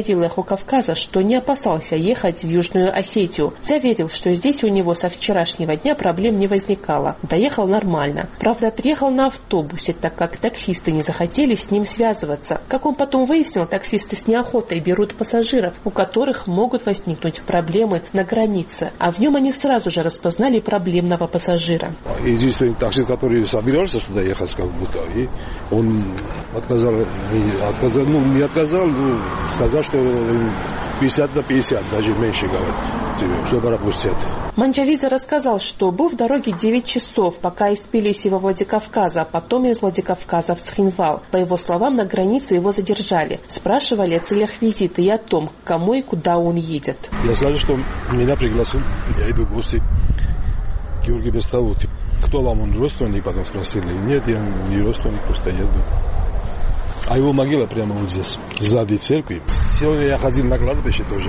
заявил «Эхо Кавказа», что не опасался ехать в Южную Осетию. Заверил, что здесь у него со вчерашнего дня проблем не возникало. Доехал нормально. Правда, приехал на автобусе, так как таксисты не захотели с ним связываться. Как он потом выяснил, таксисты с неохотой берут пассажиров, у которых могут возникнуть проблемы на границе. А в нем они сразу же распознали проблемного пассажира. Единственный таксист, который собирался сюда ехать, как будто, и он отказал, не отказал, ну, не отказал, ну, сказал, что пятьдесят на пятьдесят, даже меньше, говорят, чтобы пропустят. Манджавидзе рассказал, что был в дороге девять часов, пока из Тбилиси во Владикавказ, а потом из Владикавказа в Цхинвал. По его словам, на границе его задержали. Спрашивали о целях визита и о том, к кому и куда он едет. Я скажу, что меня пригласил, я иду в гости к Георгию Бестову. Кто вам, он родственник? Потом спросили. Нет, я не родственник, просто еду. А его могила прямо вот здесь, сзади церкви. Сегодня я ходил на кладбище тоже.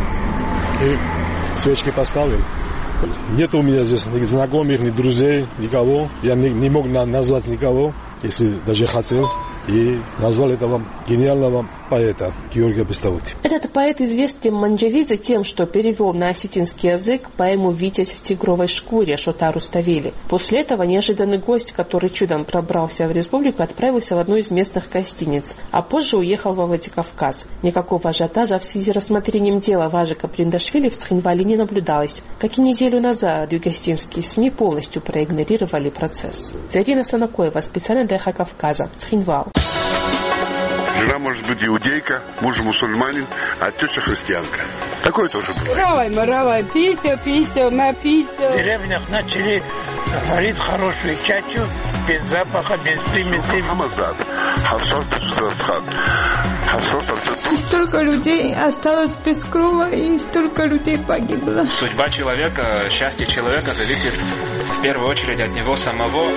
И свечки поставил. Нет у меня здесь ни знакомых, ни друзей, никого. Я не, не мог на, назвать никого, если даже хотел. И назвал этого гениального поэта Георгия Бестовути. Этот поэт известен Манджавидзе тем, что перевел на осетинский язык поэму «Витязь в тигровой шкуре» Шота Руставели. После этого неожиданный гость, который чудом пробрался в республику, отправился в одну из местных гостиниц, а позже уехал во Владикавказ. Никакого ажиотажа в связи с рассмотрением дела Важика Приндашвили в Цхинвале не наблюдалось. Как и неделю назад, югостинские СМИ полностью проигнорировали процесс. Зарина Санакоева, специально для «Эхо Кавказа», Цхинвал. Жена может быть иудейка, муж мусульманин, а тетя христианка. Такое тоже бывает. Равай, маравай, пися, пися, напися. В деревнях начали варить хорошую чачу, без запаха, без примесей. Хамазад, хавсот, хавсот, хавсот. И столько людей осталось без крова, и столько людей погибло. Судьба человека, счастье человека зависит в первую очередь от него самого.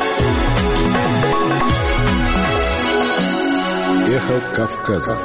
Эхо Кавказа.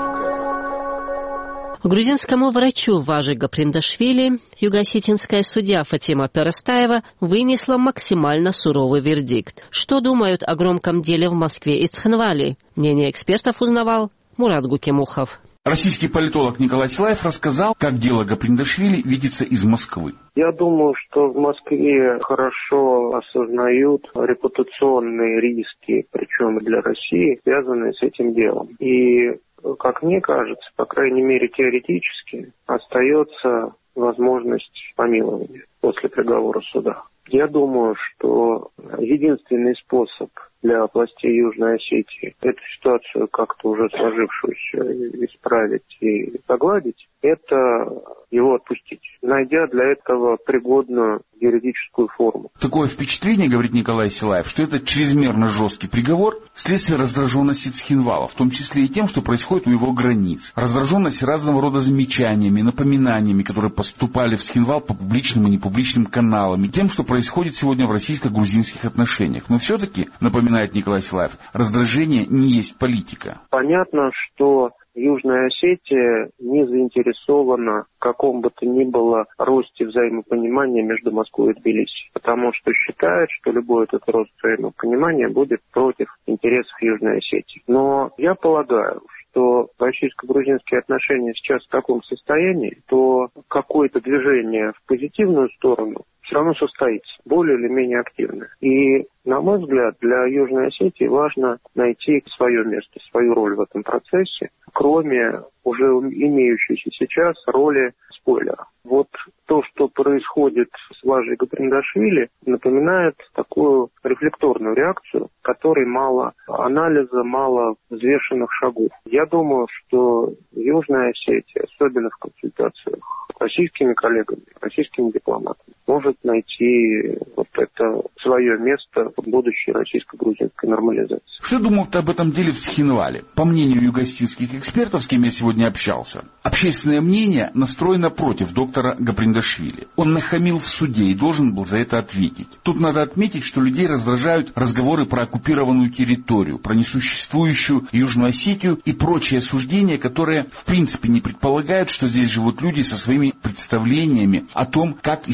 Грузинскому врачу Важика Приндашвили юго-осетинская судья Фатима Перестаева вынесла максимально суровый вердикт. Что думают о громком деле в Москве и Цхинвале? Мнение экспертов узнавал Мурат Гукимухов. Российский политолог Николай Силаев рассказал, как дело Гаприндашвили видится из Москвы. Я думаю, что в Москве хорошо осознают репутационные риски, причем для России, связанные с этим делом. И, как мне кажется, по крайней мере теоретически, остается возможность помилования после приговора суда. Я думаю, что единственный способ для властей Южной Осетии эту ситуацию как-то уже сложившуюся исправить и погладить, это его отпустить, найдя для этого пригодную юридическую форму. Такое впечатление, говорит Николай Силаев, что это чрезмерно жесткий приговор вследствие раздраженности Цхинвала, в том числе и тем, что происходит у его границ. Раздраженность разного рода замечаниями, напоминаниями, которые поступали в Цхинвал по публичным и непубличным каналам, и тем, что происходит сегодня в российско-грузинских отношениях. Но все-таки, напоминает Николай Силаев, раздражение не есть политика. Понятно, что Южная Осетия не заинтересована в каком бы то ни было росте взаимопонимания между Москвой и Тбилиси, потому что считает, что любой этот рост взаимопонимания будет против интересов Южной Осетии. Но я полагаю, что российско-грузинские отношения сейчас в таком состоянии, то какое-то движение в позитивную сторону все равно состоится, более или менее активно. И, на мой взгляд, для Южной Осетии важно найти свое место, свою роль в этом процессе, кроме уже имеющейся сейчас роли спойлера. Вот то, что происходит с Важей Гаприндашвили, напоминает такую рефлекторную реакцию, которой мало анализа, мало взвешенных шагов. Я думаю, что Южная Осетия, особенно в консультациях с российскими коллегами, российскими дипломатами, может найти вот это свое место в будущей российско-грузинской нормализации. Что думают об этом деле в Цхинвале? По мнению югостинских экспертов, с кем я сегодня общался, общественное мнение настроено против доктора Гаприндашвили. Он нахамил в суде и должен был за это ответить. Тут надо отметить, что людей раздражают разговоры про оккупированную территорию, про несуществующую Южную Осетию и прочие суждения, которые в принципе не предполагают, что здесь живут люди со своими представлениями о том, как и с кем им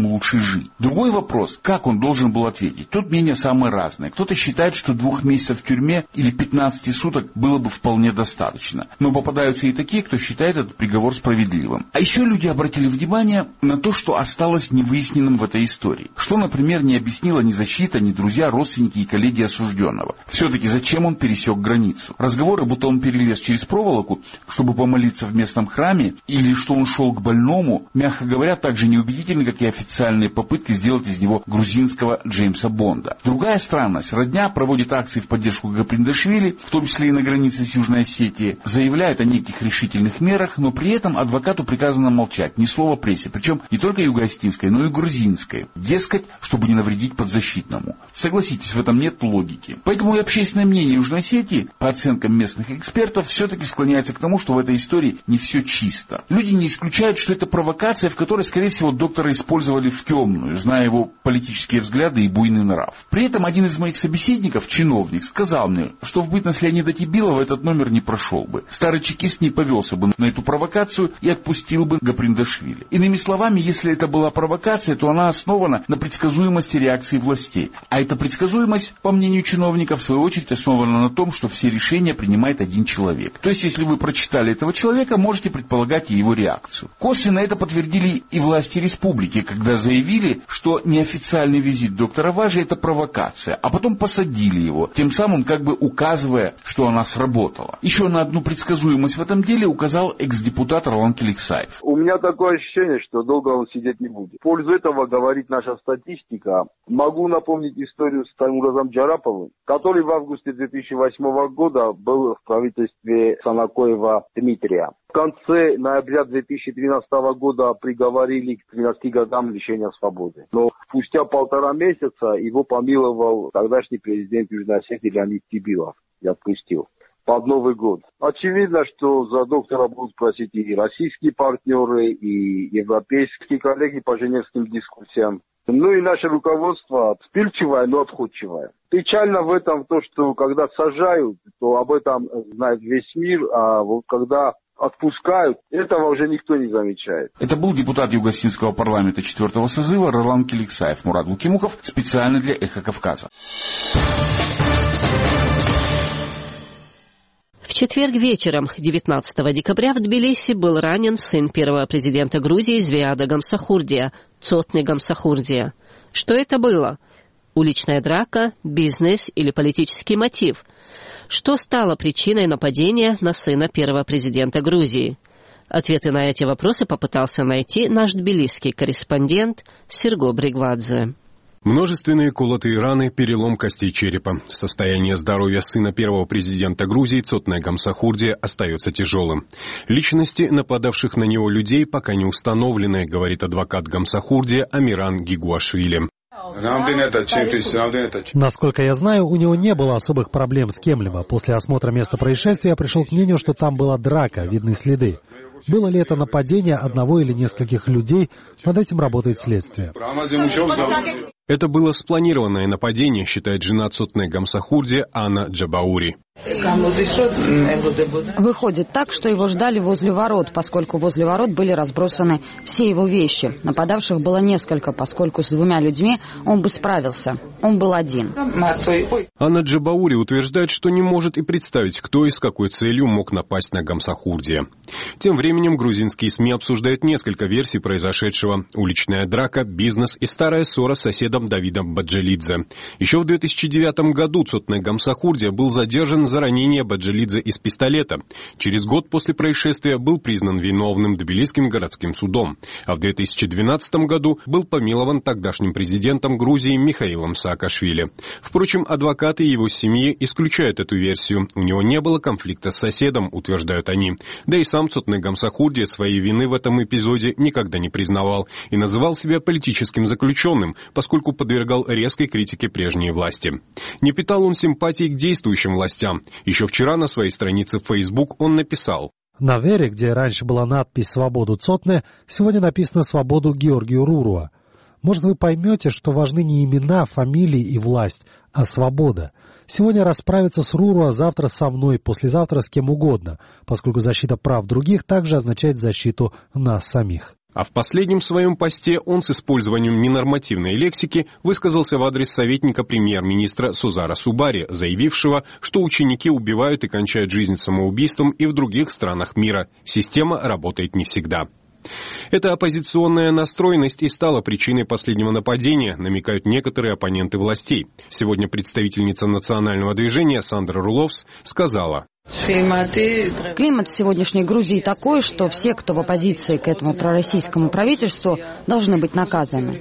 ему лучше жить. Другой вопрос, как он должен был ответить. Тут мнения самые разные. Кто-то считает, что двух месяцев в тюрьме или пятнадцати суток было бы вполне достаточно. Но попадаются и такие, кто считает этот приговор справедливым. А еще люди обратили внимание на то, что осталось невыясненным в этой истории. Что, например, не объяснила ни защита, ни друзья, родственники и коллеги осужденного. Все-таки зачем он пересек границу? Разговоры, будто он перелез через проволоку, чтобы помолиться в местном храме, или что он шел к больному, мягко говоря, так же неубедительны, как и официальные попытки сделать из него грузинского Джеймса Бонда. Другая странность. Родня проводит акции в поддержку Гаприндашвили, в том числе и на границе с Южной Осетией, заявляет о неких решительных мерах, но при этом адвокату приказано молчать, ни слова прессе, причем не только юго-осетинской, но и грузинской. Дескать, чтобы не навредить подзащитному. Согласитесь, в этом нет логики. Поэтому и общественное мнение Южной Осетии, по оценкам местных экспертов, все-таки склоняется к тому, что в этой истории не все чисто. Люди не исключают, что это провокация, в которой, скорее всего, доктора использовали в темную, зная его политические взгляды и буйный нрав. При этом один из моих собеседников, чиновник, сказал мне, что в бытность Леонида Тибилова этот номер не прошел бы. Старый чекист не повелся бы на эту провокацию и отпустил бы Гаприндашвили. Иными словами, если это была провокация, то она основана на предсказуемости реакции властей. А эта предсказуемость, по мнению чиновника, в свою очередь основана на том, что все решения принимает один человек. То есть, если вы прочитали этого человека, можете предполагать и его реакцию. Косвенно это подтвердили и власти республики, когда заявили, что неофициальный визит доктора Важи — это провокация, а потом посадили его, тем самым как бы указывая, что она сработала. Еще на одну предсказуемость в этом деле указал экс-депутат Ролан Келиксаев. У меня такое ощущение, что долго он сидеть не будет. В пользу этого говорит наша статистика. Могу напомнить историю с Таймуразом Джараповым, который в августе две тысячи восьмого года был в правительстве Санакоева Дмитрия. В конце ноября две тысячи двенадцатого года приговорили к тринадцати годам лишения свободы. Но спустя полтора месяца его помиловал тогдашний президент Южной Осетии Леонид Тибилов и отпустил под Новый год. Очевидно, что за доктора будут просить и российские партнеры, и европейские коллеги по женевским дискуссиям. Ну и наше руководство вспыльчивое, но отходчивое. Печально в этом то, что когда сажают, то об этом знает весь мир, а вот когда отпускают, этого уже никто не замечает. Это был депутат Юго-Осетинского парламента четвертого созыва Ролан Келиксаев. Мурат Лукимуков специально для «Эхо Кавказа». В четверг вечером, девятнадцатого декабря, в Тбилиси был ранен сын первого президента Грузии Звиада Гамсахурдия, Цотны Гамсахурдия. Что это было? Уличная драка, бизнес или политический мотив? Что стало причиной нападения на сына первого президента Грузии? Ответы на эти вопросы попытался найти наш тбилисский корреспондент Серго Бригвадзе. Множественные колотые раны, перелом костей черепа. Состояние здоровья сына первого президента Грузии Цотны Гамсахурдия остается тяжелым. Личности нападавших на него людей пока не установлены, говорит адвокат Гамсахурдия Амиран Гигуашвили. Насколько я знаю, у него не было особых проблем с кем-либо. После осмотра места происшествия я пришел к мнению, что там была драка, видны следы. Было ли это нападение одного или нескольких людей, над этим работает следствие. Это было спланированное нападение, считает жена Цотны Гамсахурдия Анна Джабаури. Выходит так, что его ждали возле ворот, поскольку возле ворот были разбросаны все его вещи. Нападавших было несколько, поскольку с двумя людьми он бы справился. Он был один. Анна Джабаури утверждает, что не может и представить, кто и с какой целью мог напасть на Гамсахурдия. Тем временем грузинские СМИ обсуждают несколько версий произошедшего. Уличная драка, бизнес и старая ссора с соседом Давидом Баджалидзе. Еще в две тысячи девятом году Цотны Гамсахурдия был задержан за ранение Баджалидзе из пистолета. Через год после происшествия был признан виновным Тбилисским городским судом, а в две тысячи двенадцатом году был помилован тогдашним президентом Грузии Михаилом Саакашвили. Впрочем, адвокаты его семьи исключают эту версию. У него не было конфликта с соседом, утверждают они. Да и сам Цотны Гамсахурдия своей вины в этом эпизоде никогда не признавал и называл себя политическим заключенным, поскольку подвергал резкой критике прежней власти. Не питал он симпатий к действующим властям. Еще вчера на своей странице в Facebook он написал: «На вере, где раньше была надпись «Свободу Цотны», сегодня написано «Свободу Георгию Руруа». Может, вы поймете, что важны не имена, фамилии и власть, а свобода. Сегодня расправиться с Руруа, завтра со мной, послезавтра с кем угодно, поскольку защита прав других также означает защиту нас самих». А в последнем своем посте он с использованием ненормативной лексики высказался в адрес советника премьер-министра Сузара Субари, заявившего, что ученики убивают и кончают жизнь самоубийством и в других странах мира. Система работает не всегда. Эта оппозиционная настроенность и стала причиной последнего нападения, намекают некоторые оппоненты властей. Сегодня представительница национального движения Сандра Руловс сказала: климат в сегодняшней Грузии такой, что все, кто в оппозиции к этому пророссийскому правительству, должны быть наказаны.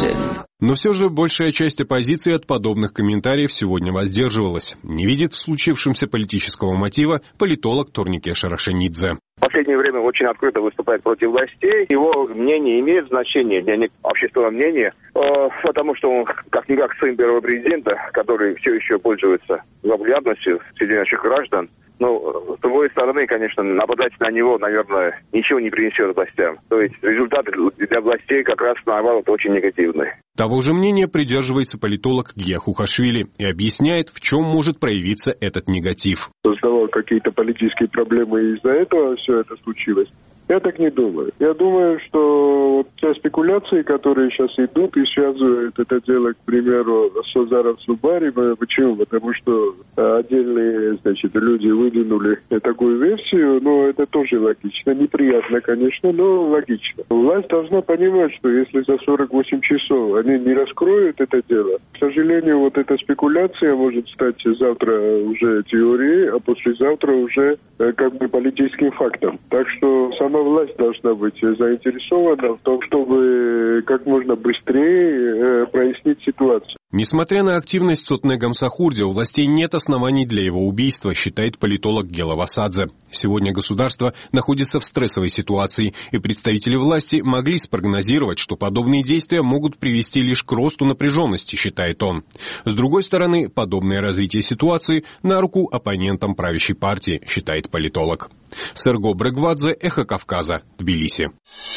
Но все же большая часть оппозиции от подобных комментариев сегодня воздерживалась. Не видит в случившемся политического мотива политолог Торнике Шарашенидзе. В последнее время очень открыто выступает против властей. Его мнение имеет значение для общественного мнения, потому что он как-никак сын первого президента, который все еще пользуется популярностью среди наших граждан. Но, с другой стороны, конечно, нападать на него, наверное, ничего не принесет властям. То есть результаты для властей как раз, наоборот, очень негативные. Того же мнения придерживается политолог Гия Хухашвили и объясняет, в чем может проявиться этот негатив. Создавал какие-то политические проблемы, и из-за этого все это случилось. Я так не думаю. Я думаю, что те спекуляции, которые сейчас идут и связывают это дело, к примеру, с Сузаром Субари, почему? Потому что отдельные, значит, люди выдвинули такую версию, но это тоже логично. Неприятно, конечно, но логично. Власть должна понимать, что если за сорок восемь часов они не раскроют это дело, к сожалению, вот эта спекуляция может стать завтра уже теорией, а послезавтра уже как бы политическим фактом. Так что сама власть должна быть заинтересована в том, чтобы как можно быстрее прояснить ситуацию. Несмотря на активность Сотне Гамсахурди, у властей нет оснований для его убийства, считает политолог Гела Васадзе. Сегодня государство находится в стрессовой ситуации, и представители власти могли спрогнозировать, что подобные действия могут привести лишь к росту напряженности, считает он. С другой стороны, подобное развитие ситуации на руку оппонентам правящей партии, считает политолог. Серго Брегвадзе, Эхо Кавказа, Тбилиси.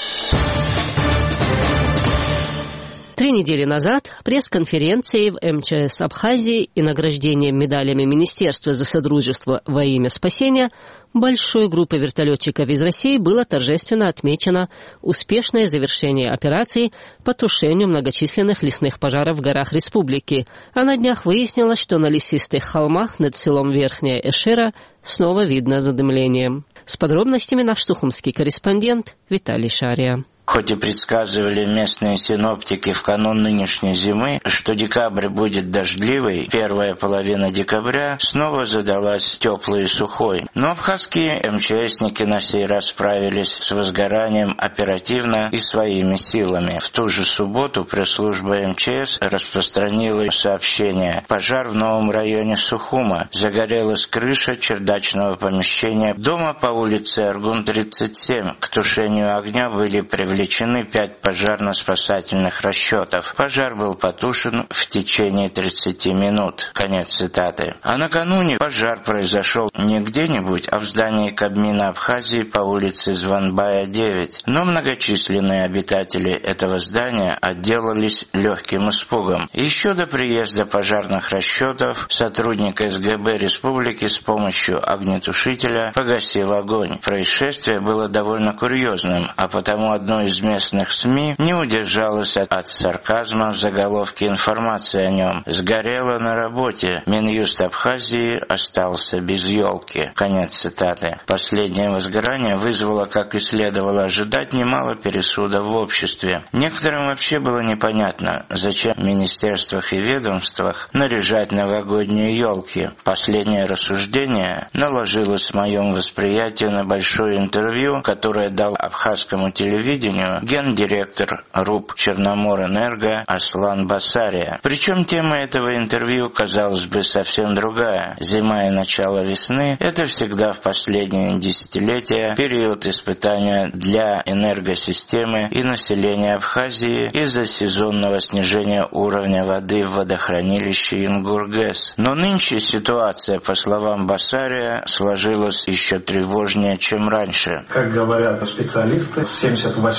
Три недели назад пресс-конференцией в эм че эс Абхазии и награждением медалями Министерства за содружество во имя спасения большой группой вертолетчиков из России было торжественно отмечено успешное завершение операций по тушению многочисленных лесных пожаров в горах республики, а на днях выяснилось, что на лесистых холмах над селом Верхняя Эшера снова видно задымление. С подробностями наш сухумский корреспондент Виталий Шария. Хоть и предсказывали местные синоптики в канун нынешней зимы, что декабрь будет дождливый, первая половина декабря снова задалась теплой и сухой. Но абхазские эм че эсники на сей раз справились с возгоранием оперативно и своими силами. В ту же субботу пресс-служба эм че эс распространила сообщение: пожар в новом районе Сухума. Загорелась крыша чердачного помещения дома по улице Аргун тридцать семь. К тушению огня были привлечены Привлечены пять пожарно-спасательных расчетов. Пожар был потушен в течение тридцати минут. Конец цитаты. А накануне пожар произошел не где-нибудь, а в здании Кабмина Абхазии по улице Званбая девять. Но многочисленные обитатели этого здания отделались легким испугом. Еще до приезда пожарных расчетов сотрудник эс гэ бэ республики с помощью огнетушителя погасил огонь. Происшествие было довольно курьезным, а потому одной из местных СМИ не удержалась от, от сарказма в заголовке информации о нем. «Сгорело на работе. Минюст Абхазии остался без елки». Конец цитаты. Последнее возгорание вызвало, как и следовало ожидать, немало пересудов в обществе. Некоторым вообще было непонятно, зачем в министерствах и ведомствах наряжать новогодние елки. Последнее рассуждение наложилось в моем восприятии на большое интервью, которое дал абхазскому телевидению гендиректор РУП Черноморэнерго Аслан Басария. Причем тема этого интервью, казалось бы, совсем другая. Зима и начало весны – это всегда в последние десятилетия период испытания для энергосистемы и населения Абхазии из-за сезонного снижения уровня воды в водохранилище Ингургэс. Но нынче ситуация, по словам Басария, сложилась еще тревожнее, чем раньше. Как говорят специалисты, в семьдесят восьмом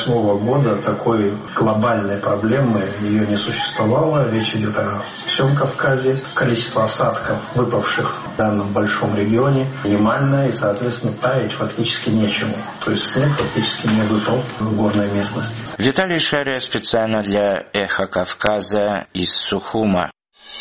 восьмого года такой глобальной проблемы ее не существовало. Речь идет о всем Кавказе. Количество осадков, выпавших в данном большом регионе, минимальное, и, соответственно, таять фактически нечему. То есть снег фактически не выпал в горной местности. Виталий Шария специально для «Эхо Кавказа» из Сухума.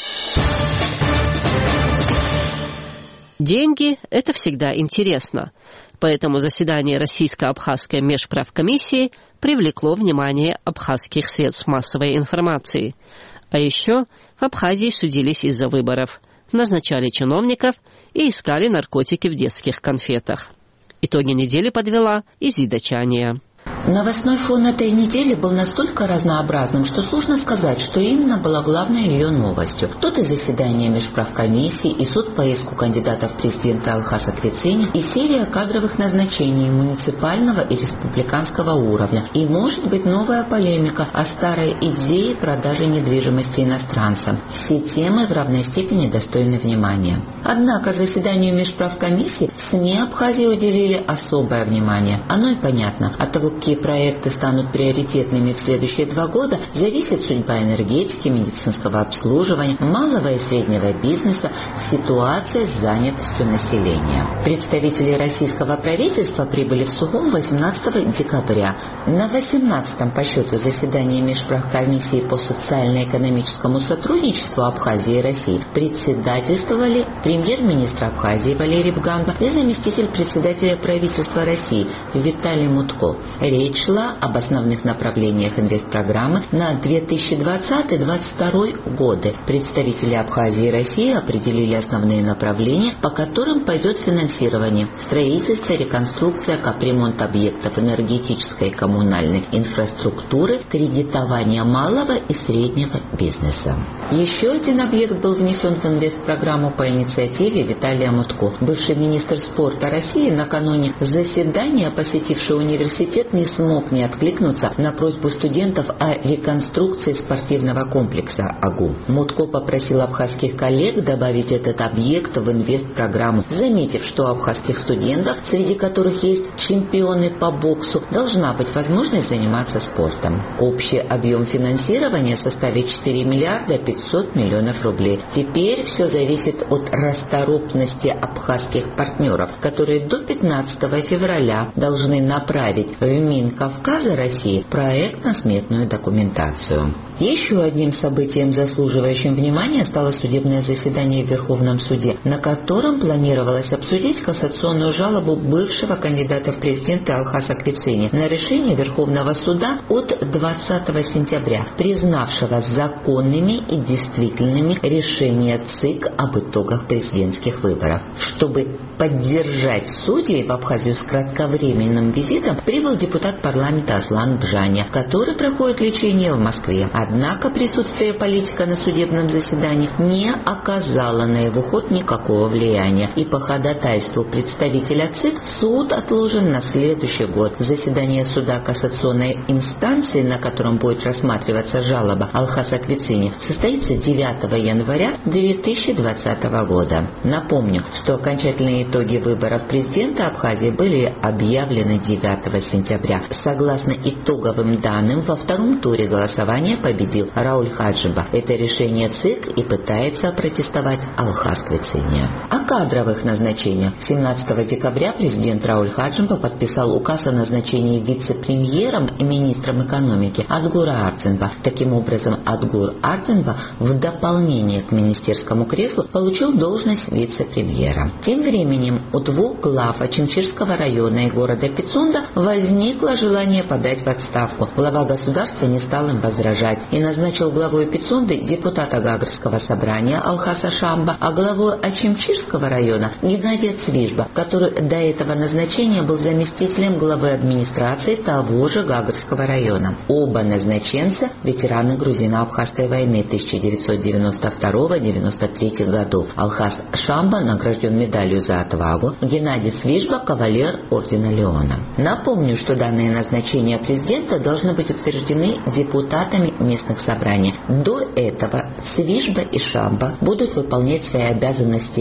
Деньги – это всегда интересно. Поэтому заседание Российско-Абхазской межправкомиссии привлекло внимание абхазских средств массовой информации. А еще в Абхазии судились из-за выборов, назначали чиновников и искали наркотики в детских конфетах. Итоги недели подвела Изида Чания. Новостной фон этой недели был настолько разнообразным, что сложно сказать, что именно была главной ее новостью. Тут и заседание межправкомиссии, и суд по иску кандидата в президенты Алхаса Квицини, и серия кадровых назначений муниципального и республиканского уровня, и, может быть, новая полемика о старой идее продажи недвижимости иностранцам. Все темы в равной степени достойны внимания. Однако заседанию межправкомиссии СМИ Абхазии уделили особое внимание. Оно и понятно. От того, какие проекты станут приоритетными в следующие два года, зависит судьба энергетики, медицинского обслуживания, малого и среднего бизнеса, ситуация с занятостью населения. Представители российского правительства прибыли в Сухум восемнадцатого декабря. На восемнадцатом по счету заседании межправкомиссии по социально-экономическому сотрудничеству Абхазии и России председательствовали премьер-министр Абхазии Валерий Бганба и заместитель председателя правительства России Виталий Мутко. Речь шла об основных направлениях инвестпрограммы на две тысячи двадцатый — две тысячи двадцать второй годы. Представители Абхазии и России определили основные направления, по которым пойдет финансирование: строительство, реконструкция, капремонт объектов энергетической и коммунальной инфраструктуры, кредитование малого и среднего бизнеса. Еще один объект был внесен в инвестпрограмму по инициативе Виталия Мутко. Бывший министр спорта России, накануне заседания, посетивший университет, не смог не откликнуться на просьбу студентов о реконструкции спортивного комплекса АГУ. Мутко попросил абхазских коллег добавить этот объект в инвестпрограмму, заметив, что у абхазских студентов, среди которых есть чемпионы по боксу, должна быть возможность заниматься спортом. Общий объем финансирования составит четыре миллиарда пятьсот миллионов рублей. Теперь все зависит от расторопности абхазских партнеров, которые до пятнадцатого февраля должны направить в Минкавказа России проектно-сметную документацию. Еще одним событием, заслуживающим внимания, стало судебное заседание в Верховном суде, на котором планировалось обсудить кассационную жалобу бывшего кандидата в президенты Алхаса Квицини на решение Верховного суда от двадцатого сентября, признавшего законными и действительными решения ЦИК об итогах президентских выборов. Чтобы поддержать судей в Абхазию с кратковременным визитом, прибыл депутат парламента Аслан Бжаня, который проходит лечение в Москве. Однако присутствие политика на судебном заседании не оказало на его ход никакого влияния, и по ходатайству представителя ЦИК суд отложен на следующий год. Заседание суда кассационной инстанции, на котором будет рассматриваться жалоба Алхаса Квицини, состоится девятого января две тысячи двадцатого года. Напомню, что окончательные итоги выборов президента Абхазии были объявлены девятого сентября. Согласно итоговым данным, во втором туре голосования победил Рауль Хаджиба. Это решение ЦИК и пытается опротестовать Алхас Квицини. О кадровых назначениях. семнадцатого декабря президент Рауль Хаджиба подписал указ о назначении вице-премьером и министром экономики Адгура Ардзенба. Таким образом, Адгур Ардзенба в дополнение к министерскому креслу получил должность вице-премьера. Тем временем у двух глав Ачимчирского района и города Пицунда возникло желание подать в отставку. Глава государства не стал им возражать и назначил главой Пицунды депутата Гагарского собрания Алхаса Шамба, а главой Ачимчирского района Геннадия Цвижба, который до этого назначения был заместителем главы администрации того же Гагарского района. Оба назначенца – ветераны грузино-абхазской войны тысяча девятьсот девяносто второго — девяносто третьего годов. Алхас Шамба награжден медалью за отвагу, Геннадий Цвижба – кавалер ордена Леона. Напомню, что данные назначения президента должны быть утверждены депутатами местных собраний. До этого Цвижба и Шамба будут выполнять свои обязанности в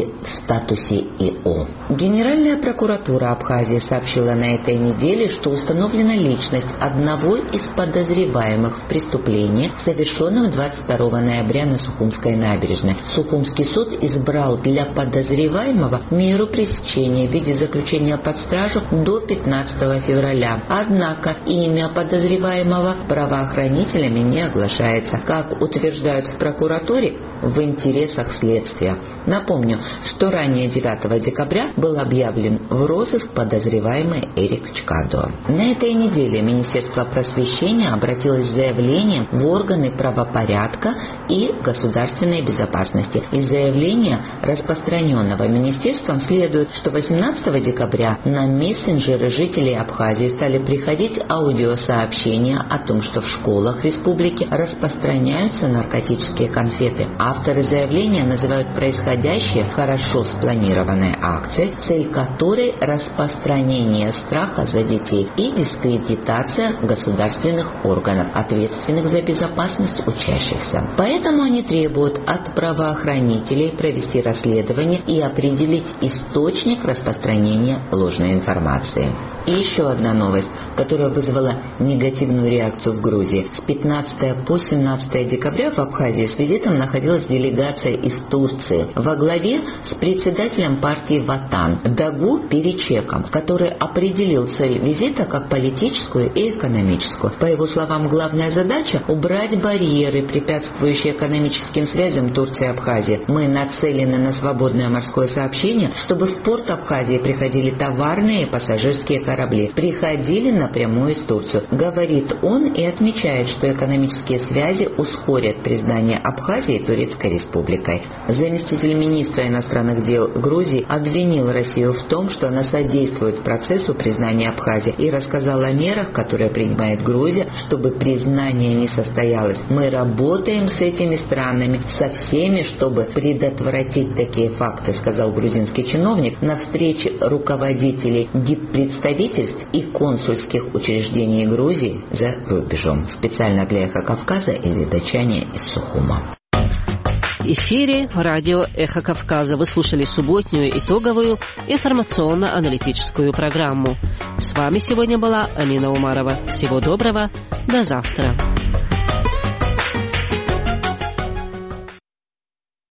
статусе ИО. Генеральная прокуратура Абхазии сообщила на этой неделе, что установлена личность одного из подозреваемых в преступлении, совершенном двадцать второго ноября на Сухумской набережной. Сухумский суд избрал для подозреваемого меру пресечения в виде заключения под стражу до пятнадцатого февраля. Однако имя подозреваемого правоохранителями не оглашается, как утверждают в прокуратуре, в интересах следствия. Напомню, что ранее девятого декабря был объявлен в розыск подозреваемый Эрик Чкадо. На этой неделе Министерство просвещения обратилось с заявлением в органы правопорядка и государственной безопасности. Из заявления, распространенного министерством, следует, что восемнадцатого декабря на мессенджеры жителей Абхазии стали приходить аудиосообщения о том, что в школах республики распространяются наркотические конфеты. Авторы заявления называют происходящее хорошо спланированной акцией, цель которой распространение страха за детей и дискредитация государственных органов, ответственных за безопасность учащихся. Поэтому они требуют от правоохранителей провести расследование и определить источник распространения ложной информации. И еще одна новость, которая вызвала негативную реакцию в Грузии. С пятнадцатого по семнадцатое декабря в Абхазии с визитом находилась делегация из Турции во главе с председателем партии Ватан Дагу Перечеком, который определил цель визита как политическую и экономическую. По его словам, главная задача – убрать барьеры, препятствующие экономическим связям Турции и Абхазии. Мы нацелены на свободное морское сообщение, чтобы в порт Абхазии приходили товарные и пассажирские корабли. Приходили напрямую из Турции, говорит он, и отмечает, что экономические связи ускорят признание Абхазии Турецкой республикой. Заместитель министра иностранных дел Грузии обвинил Россию в том, что она содействует процессу признания Абхазии, и рассказал о мерах, которые принимает Грузия, чтобы признание не состоялось. Мы работаем с этими странами, со всеми, чтобы предотвратить такие факты, сказал грузинский чиновник на встрече руководителей диппредставительств и консульских учреждений Грузии за рубежом. Специально для Эхо Кавказа из Дачани из Сухума. В эфире радио «Эхо Кавказа». Вы слушали субботнюю итоговую информационно-аналитическую программу. С вами сегодня была Амина Умарова. Всего доброго. До завтра.